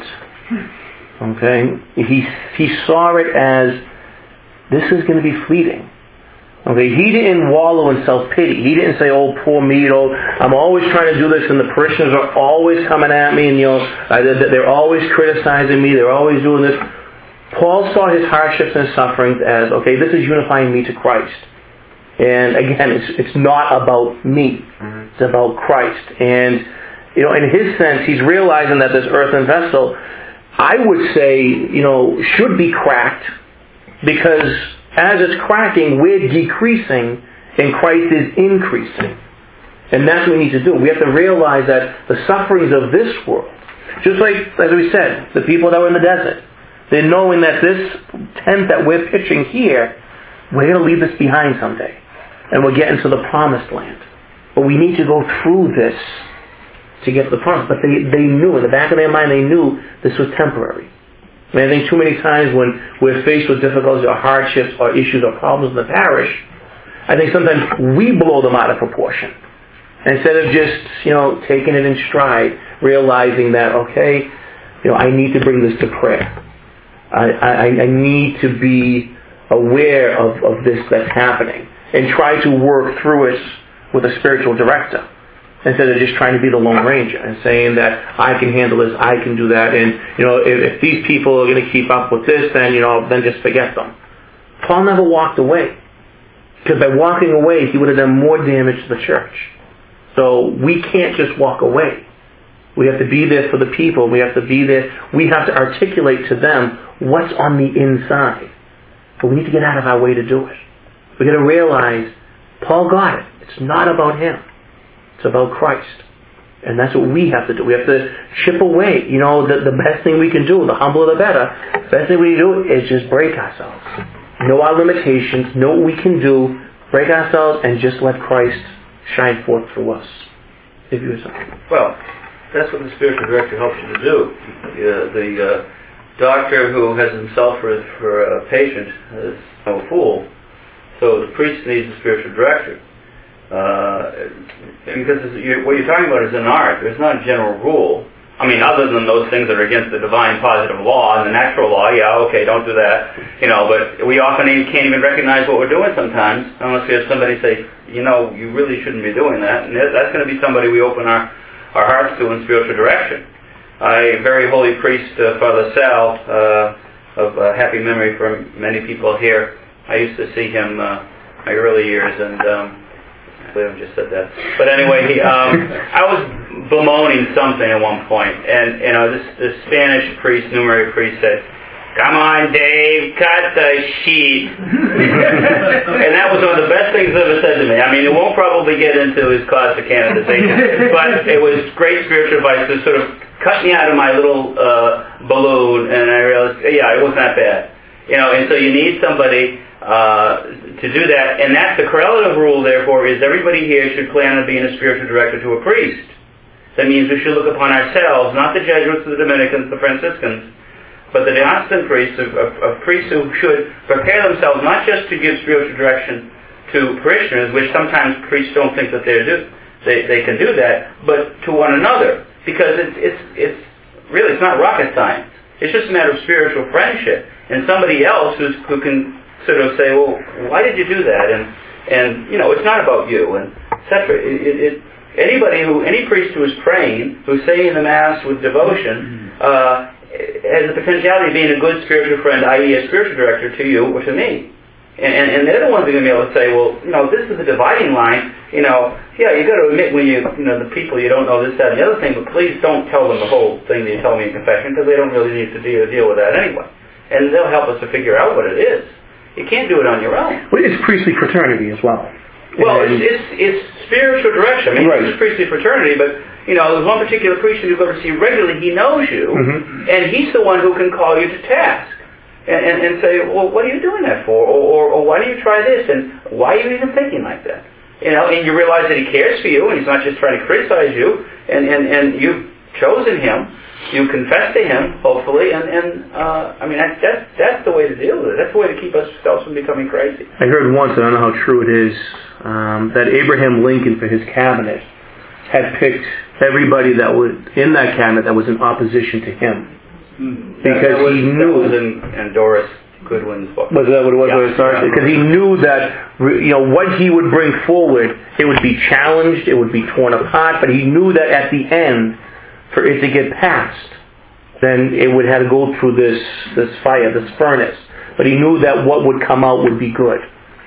Okay? He he saw it as, this is going to be fleeting. Okay, he didn't wallow in self-pity. He didn't say, oh, poor me, you know, I'm always trying to do this, and the parishioners are always coming at me, and, you know, they're always criticizing me, they're always doing this. Paul saw his hardships and sufferings as, okay, this is unifying me to Christ. And again, it's it's not about me. Mm-hmm. It's about Christ. And, you know, in his sense, he's realizing that this earthen vessel, I would say, you know, should be cracked, because as it's cracking, we're decreasing and Christ is increasing. And that's what we need to do. We have to realize that the sufferings of this world, just like, as we said, the people that were in the desert, they're knowing that this tent that we're pitching here, we're going to leave this behind someday. And we're getting to the promised land. But we need to go through this to get to the promise. But they, they knew, in the back of their mind, they knew this was temporary. I mean, I think too many times when we're faced with difficulties or hardships or issues or problems in the parish, I think sometimes we blow them out of proportion. Instead of just, you know, taking it in stride, realizing that, okay, you know, I need to bring this to prayer. I, I, I need to be aware of, of this that's happening and try to work through it with a spiritual director, instead of just trying to be the Lone Ranger and saying that I can handle this, I can do that, and, you know, if, if these people are going to keep up with this, then, you know, then just forget them. Paul never walked away. Because by walking away, he would have done more damage to the church. So we can't just walk away. We have to be there for the people. We have to be there. We have to articulate to them what's on the inside. But we need to get out of our way to do it. We've got to realize, Paul got it. It's not about him. It's about Christ. And that's what we have to do. We have to chip away. You know, the, the best thing we can do, the humbler the better, the best thing we can do is just break ourselves. Know our limitations, know what we can do, break ourselves, and just let Christ shine forth through us. If you were something. Well, that's what the spiritual director helps you to do. Uh, the uh, doctor who has himself for, for a patient is no fool. So the priest needs a spiritual director. Uh, because you're, what you're talking about is an art. There's not a general rule. I mean, other than those things that are against the divine positive law and the natural law, yeah, okay, don't do that. You know, but we often can't even recognize what we're doing sometimes unless we have somebody say, you know, you really shouldn't be doing that. And that's going to be somebody we open our, our hearts to in spiritual direction. A very holy priest, uh, Father Sal, uh, of uh, happy memory for many people here. I used to see him uh, my early years, and um, I believe I just said that. But anyway, he, um, I was bemoaning something at one point, and you know, this, this Spanish priest, Numeri priest, said, "Come on, Dave, cut the sheet." And that was one of the best things ever said to me. I mean, it won't probably get into his class of canonization, but it was great spiritual advice to sort of cut me out of my little uh, balloon, and I realized, yeah, it wasn't that bad. You know, and so you need somebody uh, to do that, and that's the correlative rule, therefore, is everybody here should plan on being a spiritual director to a priest. That means we should look upon ourselves, not the Jesuits, the Dominicans, the Franciscans, but the diocesan priests, of, of, of priests who should prepare themselves not just to give spiritual direction to parishioners, which sometimes priests don't think that they're do, they they can do that, but to one another, because it's it's it's really it's not rocket science. It's just a matter of spiritual friendship, and somebody else who's, who can sort of say, well, why did you do that? And and you know, it's not about you, and et cetera. It, it, it, anybody who any priest who is praying, who's saying the mass with devotion, uh, has the potentiality of being a good spiritual friend, that is, a spiritual director to you or to me. And, and, and they're the ones who are going to be able to say, well, you know, this is a dividing line. You know, yeah, you got to admit when you, you know, the people you don't know this, that, and the other thing, but please don't tell them the whole thing that you tell me in confession, because they don't really need to deal, deal with that anyway. And they'll help us to figure out what it is. You can't do it on your own. Well, it's priestly fraternity as well. Well, and it's, it's it's spiritual direction. I mean, right. It's priestly fraternity, but you know, there's one particular priest who you go to see regularly. He knows you, mm-hmm. and he's the one who can call you to task and, and, and say, well, what are you doing that for? Or, or, or why do you try this? And why are you even thinking like that? You know, and you realize that he cares for you, and he's not just trying to criticize you. And, and, and you've chosen him. You confess to him, hopefully, and, and uh, I mean, that's, that's, that's the way to deal with it. That's the way to keep ourselves from becoming crazy. I heard once, I don't know how true it is, um, that Abraham Lincoln, for his cabinet, had picked everybody that was in that cabinet that was in opposition to him. Mm. Because yeah, was, he knew... That was in, in Doris Goodwin's book. Was that what it was? Yeah. Because he knew that, you know, what he would bring forward, it would be challenged, it would be torn apart, but he knew that at the end, for it to get passed, then it would have to go through this this fire, this furnace. But he knew that what would come out would be good.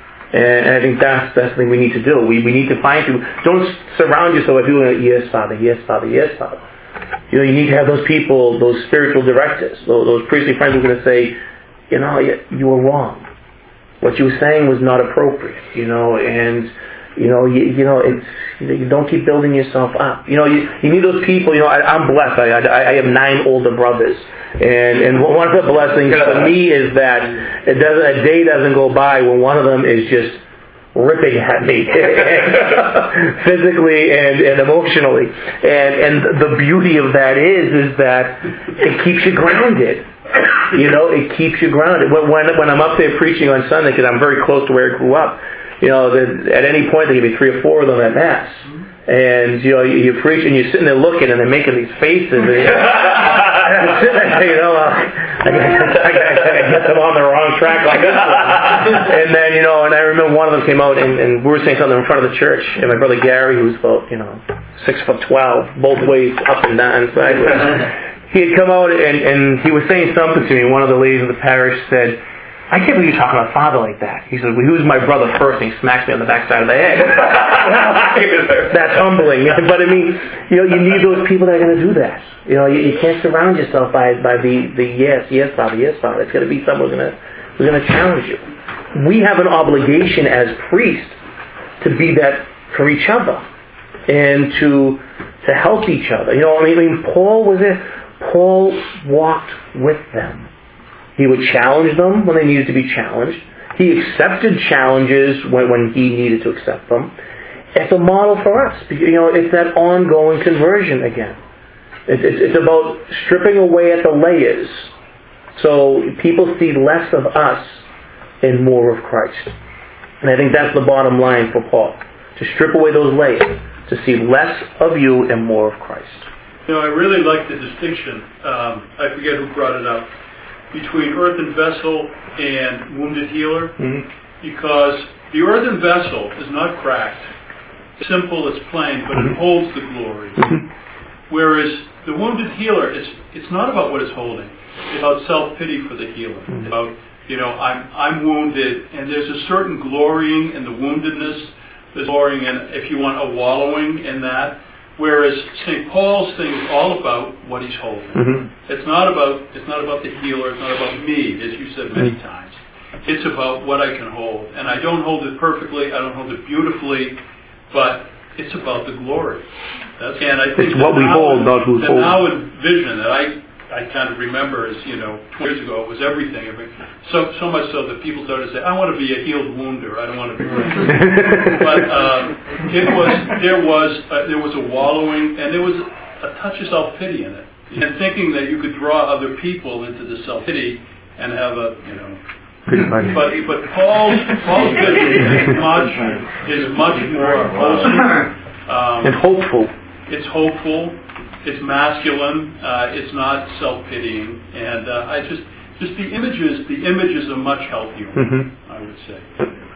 And I think that's, that's the thing we need to do. We we need to find people. Don't surround yourself with people, yes, Father, yes, Father, yes, Father. You know, you need to have those people, those spiritual directors, those, those priestly friends who are going to say, you know, you, you were wrong. What you were saying was not appropriate, you know, and... You know, you, you know, it's you, know, you don't keep building yourself up. You know, you, you need those people. You know, I, I'm blessed. I, I, I have nine older brothers, and and one of the blessings for me is that it doesn't a day doesn't go by when one of them is just ripping at me physically and, and emotionally. And and the beauty of that is is that it keeps you grounded. You know, it keeps you grounded. When when, when I'm up there preaching on Sunday, because I'm very close to where I grew up. You know, at any point there can be three or four of them at Mass. And, you know, you, you preach and you're sitting there looking and they're making these faces. And you're sitting there, you know, uh, I, I, I guess I'm on the wrong track like this one. And then, you know, and I remember one of them came out and, and we were saying something in front of the church. And my brother Gary, who was about, you know, six foot twelve, both ways up and down, sideways. He had come out and, and he was saying something to me. One of the ladies of the parish said, I can't believe you're talking about Father like that. He says, well, he was my brother first, and he smacks me on the backside of the head. That's humbling. But I mean, you know, you need those people that are going to do that. You know, you, you can't surround yourself by by the, the yes, yes, Father, yes, Father. It's got to be someone who's going to who's going to challenge you. We have an obligation as priests to be that for each other and to to help each other. You know, I mean, I mean Paul was there. Paul walked with them. He would challenge them when they needed to be challenged. He accepted challenges when, when he needed to accept them. It's a model for us. You know, it's that ongoing conversion again. It, it, it's about stripping away at the layers so people see less of us and more of Christ. And I think that's the bottom line for Paul. To strip away those layers, to see less of you and more of Christ. You know, I really like the distinction, um, I forget who brought it up, between earthen vessel and wounded healer, mm-hmm. because the earthen vessel is not cracked. It's simple, it's plain, but mm-hmm. it holds the glory. Mm-hmm. Whereas the wounded healer, it's it's not about what it's holding. It's about self-pity for the healer. Mm-hmm. It's about, you know, I'm I'm wounded, and there's a certain glorying in the woundedness. There's glorying in, if you want, a wallowing in that. Whereas Saint Paul's thing is all about what he's holding. Mm-hmm. It's not about it's not about the healer. It's not about me, as you said many mm-hmm. times. It's about what I can hold, and I don't hold it perfectly. I don't hold it beautifully, but it's about the glory. That's, and I think it's what we hold, not who's holding. The now in vision that I I kind of remember is, you know, twenty years ago it was everything. So so much so that people started to say, I want to be a healed wounder. I don't want to be. But um, it was there was uh, there was a wallowing, and there was a touch of self-pity in it, and thinking that you could draw other people into the self-pity and have a, you know. But but Paul's Paul's vision is much is much more wholesome um, and hopeful. It's hopeful. It's masculine. Uh, it's not self-pitying, and uh, I just just the images. The images are much healthier. Mm-hmm. I would say.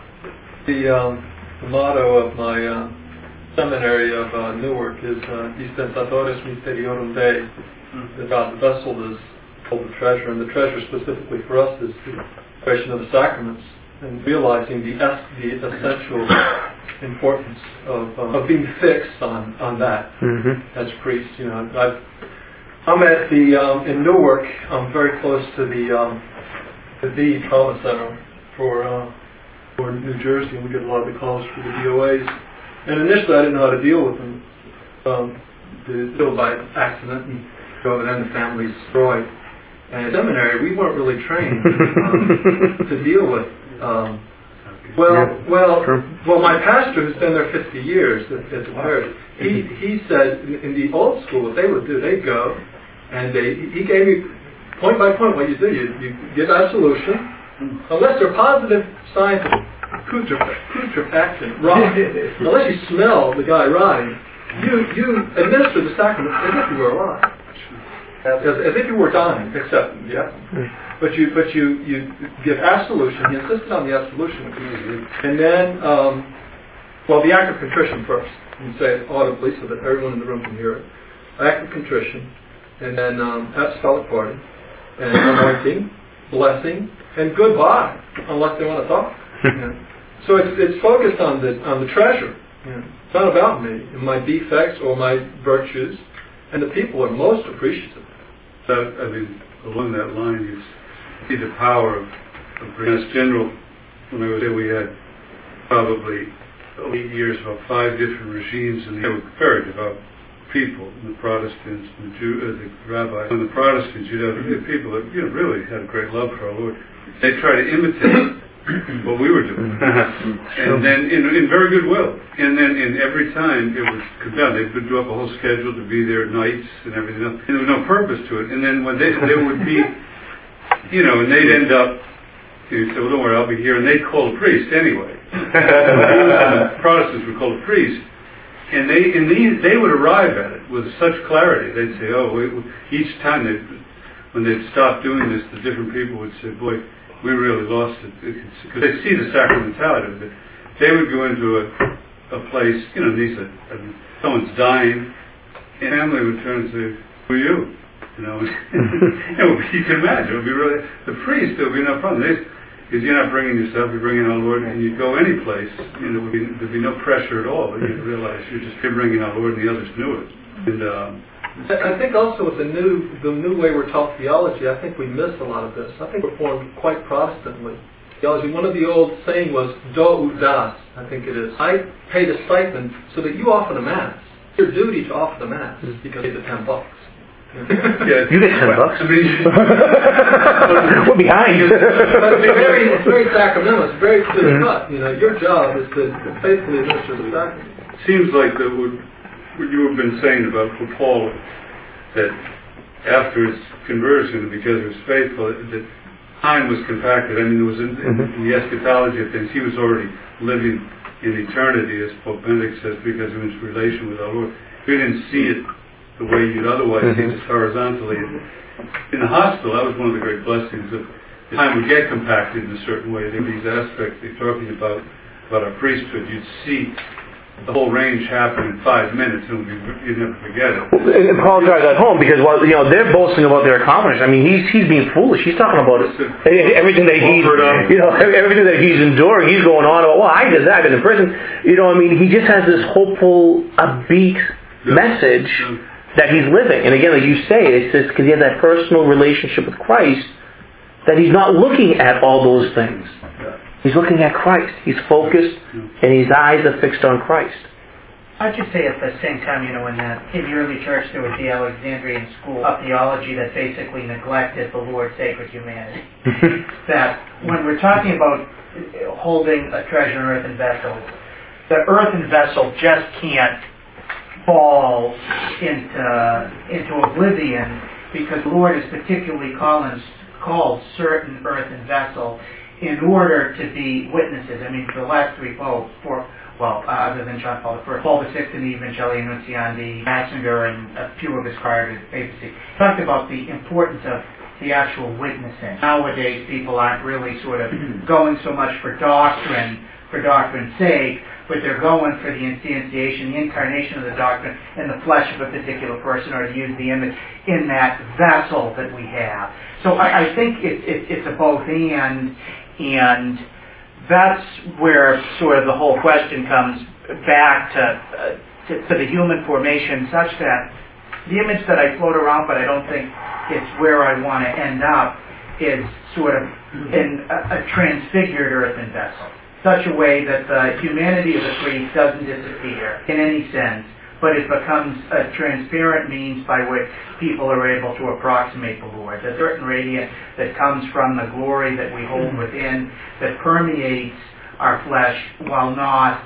The, um, the motto of my uh, seminary of uh, Newark is uh, "Dispensatores Mysteriorum Dei." Mm-hmm. That the vessel is called the treasure, and the treasure specifically for us is the celebration of the sacraments, and realizing the es- the essential importance of um, of being fixed on on that mm-hmm. as priests. You know, I've, I'm at the um, in Newark. I'm very close to the um, the V Trauma Center for uh, for New Jersey, and we get a lot of the calls for the D O As. And initially, I didn't know how to deal with them. Um, the killed by accident, and so then the family's destroyed. And at seminary, we weren't really trained um, to deal with. Um, well, yeah, well, true. well. My pastor, who's been there fifty years, as a parish, he he said in the old school, what they would do, they'd go, and they he gave me point by point what you do. You you give absolution, unless there are positive signs of putrefaction, rot. Unless you smell the guy rotting, you you administer the sacrament as if you were alive. As, as if you were dying, except yes, but you but you you give absolution. He insisted on the absolution, and then um, well, the act of contrition first. You say it audibly so that everyone in the room can hear it. Act of contrition, and then um, apostolic party, and anointing, blessing, and goodbye, unless they want to talk. Yeah. So it's it's focused on the on the treasure. Yeah. It's not about me and my defects or my virtues, and the people are most appreciative. That, I mean, along that line, you see the power of, of Mass General. When I was there, we had probably eight years, about five different regimes, and they were very devout people. The Protestants, the Jew, uh, the rabbis, and the Protestants, you'd have people that you know really had a great love for our Lord. They try to imitate what we were doing, and then in, in very good will. And then in every time it was condemned. They would do up a whole schedule to be there nights and everything else. And there was no purpose to it. And then when they there would be, you know, and they'd end up. You say, well, don't worry, I'll be here, and they'd call a priest anyway. The Protestants would call a priest, and they and these they would arrive at it with such clarity. They'd say, oh, we, each time they when they'd stop doing this, the different people would say, boy, we really lost it, because they see the sacramentality of it. They would go into a, a place, you know, these are, I mean, someone's dying, and family would turn and say, who are you? You know, you, know, you can imagine, it would be really, the priest, there would be no problem. They, because you're not bringing yourself, you're bringing our Lord, and you go any place, you know, there'd be no pressure at all. You realize you're just you're bringing our Lord, and the others knew it. And um, I think also with the new the new way we're taught theology, I think we miss a lot of this. I think we're formed quite Protestantly. Theology. One of the old saying was "do ut das." I think it is. I paid a stipend so that you offer the mass. It's your duty to offer the mass because you pay the ten bucks. yeah, you get ten bucks. I mean, we're behind. But it's very, it's very sacramental. It's very clear cut. You know, your job is to faithfully administer the sacrament. It seems like that what, what you have been saying about for Paul, that after his conversion, because he was faithful, that time was compacted. I mean, there was in, mm-hmm. in the eschatology of things, he was already living in eternity, as Pope Benedict says, because of his relation with our Lord. We didn't see it the way you'd otherwise mm-hmm. see it, just horizontally. In the hospital, that was one of the great blessings of the time would get compacted in a certain way. There were these aspects they're talking about, about our priesthood. You'd see the whole range happen in five minutes, and you'd never forget it. And Paul drives that home because, well, you know, they're boasting about their accomplishments. I mean, he's he's being foolish. He's talking about everything that he's, you know, everything that he's enduring. He's going on about, well, I did that. I've been in prison. You know, I mean, he just has this hopeful, upbeat yeah. message yeah. that he's living. And again, like you say, it's just because he has that personal relationship with Christ that he's not looking at all those things. He's looking at Christ. He's focused, and his eyes are fixed on Christ. I'd just say at the same time, you know, in the, in the early church there was the Alexandrian school of theology that basically neglected the Lord's sacred humanity. That when we're talking about holding a treasure in earthen vessels, the earthen vessel just can't fall into, into oblivion because the Lord is particularly calling, called certain earthen vessels in order to be witnesses. I mean, for the last three popes, four, well, uh, other than John Paul the First, Paul the Sixth in the Evangelii Nuntiandi, Ratzinger, and a few of his prior to the papacy, talked about the importance of the actual witnessing. Nowadays, people aren't really sort of going so much for doctrine, for doctrine's sake, but they're going for the instantiation, the incarnation of the doctrine in the flesh of a particular person, or to use the image, in that vessel that we have. So I, I think it, it, it's a both and, and that's where sort of the whole question comes back to, uh, to, to the human formation, such that the image that I float around, but I don't think it's where I want to end up, is sort of in a, a transfigured earthen vessel. Such a way that the humanity of the priest doesn't disappear in any sense, but it becomes a transparent means by which people are able to approximate the Lord. A certain radiance that comes from the glory that we hold within, that permeates our flesh while not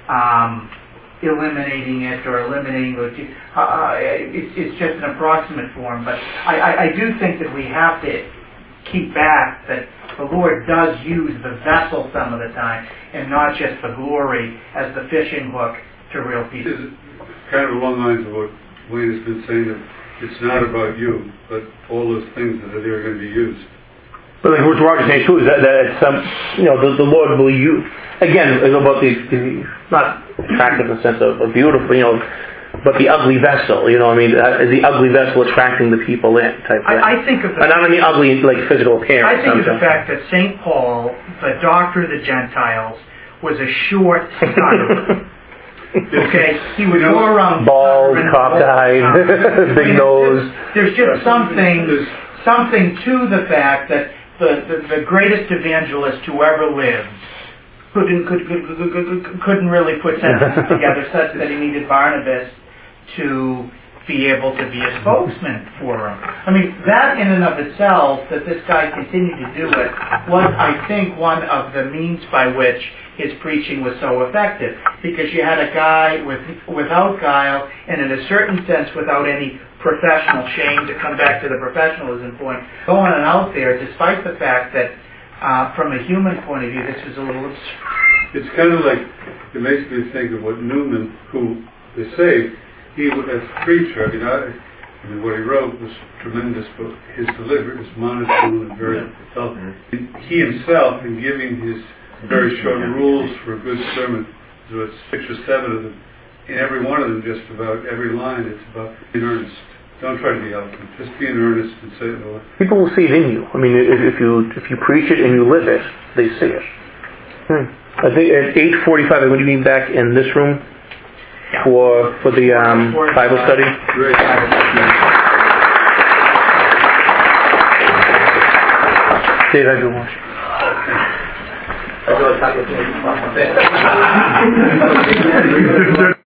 um, eliminating it or eliminating it. Uh, it's, it's just an approximate form, but I, I, I do think that we have to keep back that the Lord does use the vessel some of the time, and not just the glory as the fishing hook to real people. This is kind of along the lines of what Wayne has been saying, that it's not about you, but all those things that are there are going to be used. But like what Roger's saying too is that, that it's, um, you know, the, the Lord will use, again, it's about the, the, not attractive in the sense of, of beautiful, you know, but the ugly vessel, you know, I mean, uh, the ugly vessel attracting the people in, type thing. I, I think of the, not only ugly, like physical appearance. I think of the fact that Saint Paul, the doctor of the Gentiles, was a short son. Okay, he would go around bald, cockeyed, big nose. There's, there's just something, something to the fact that the, the, the greatest evangelist who ever lived couldn't could, could, could, could, couldn't really put sentences together such that he needed Barnabas to be able to be a spokesman for him. I mean, that in and of itself, that this guy continued to do it, was, I think, one of the means by which his preaching was so effective. Because you had a guy with without guile, and in a certain sense without any professional shame, to come back to the professionalism point, going on out there, despite the fact that Uh, from a human point of view, this was a little absurd. It's kind of like, it makes me think of what Newman, who they say, he as a preacher, I mean, I, I mean, what he wrote was tremendous, but his delivery was monotone and very healthy. He himself, in giving his very short rules for a good sermon, there was six or seven of them. In every one of them, just about every line, it's about in earnest. Don't try to be eloquent. Just be in earnest and say it. Lord. People will see it in you. I mean, if, if you if you preach it and you live it, they see it. Hmm. I think at eight forty-five, I'm going to be back in this room for for the um, Bible study. Great. Dave, I do watch. I go talk with you.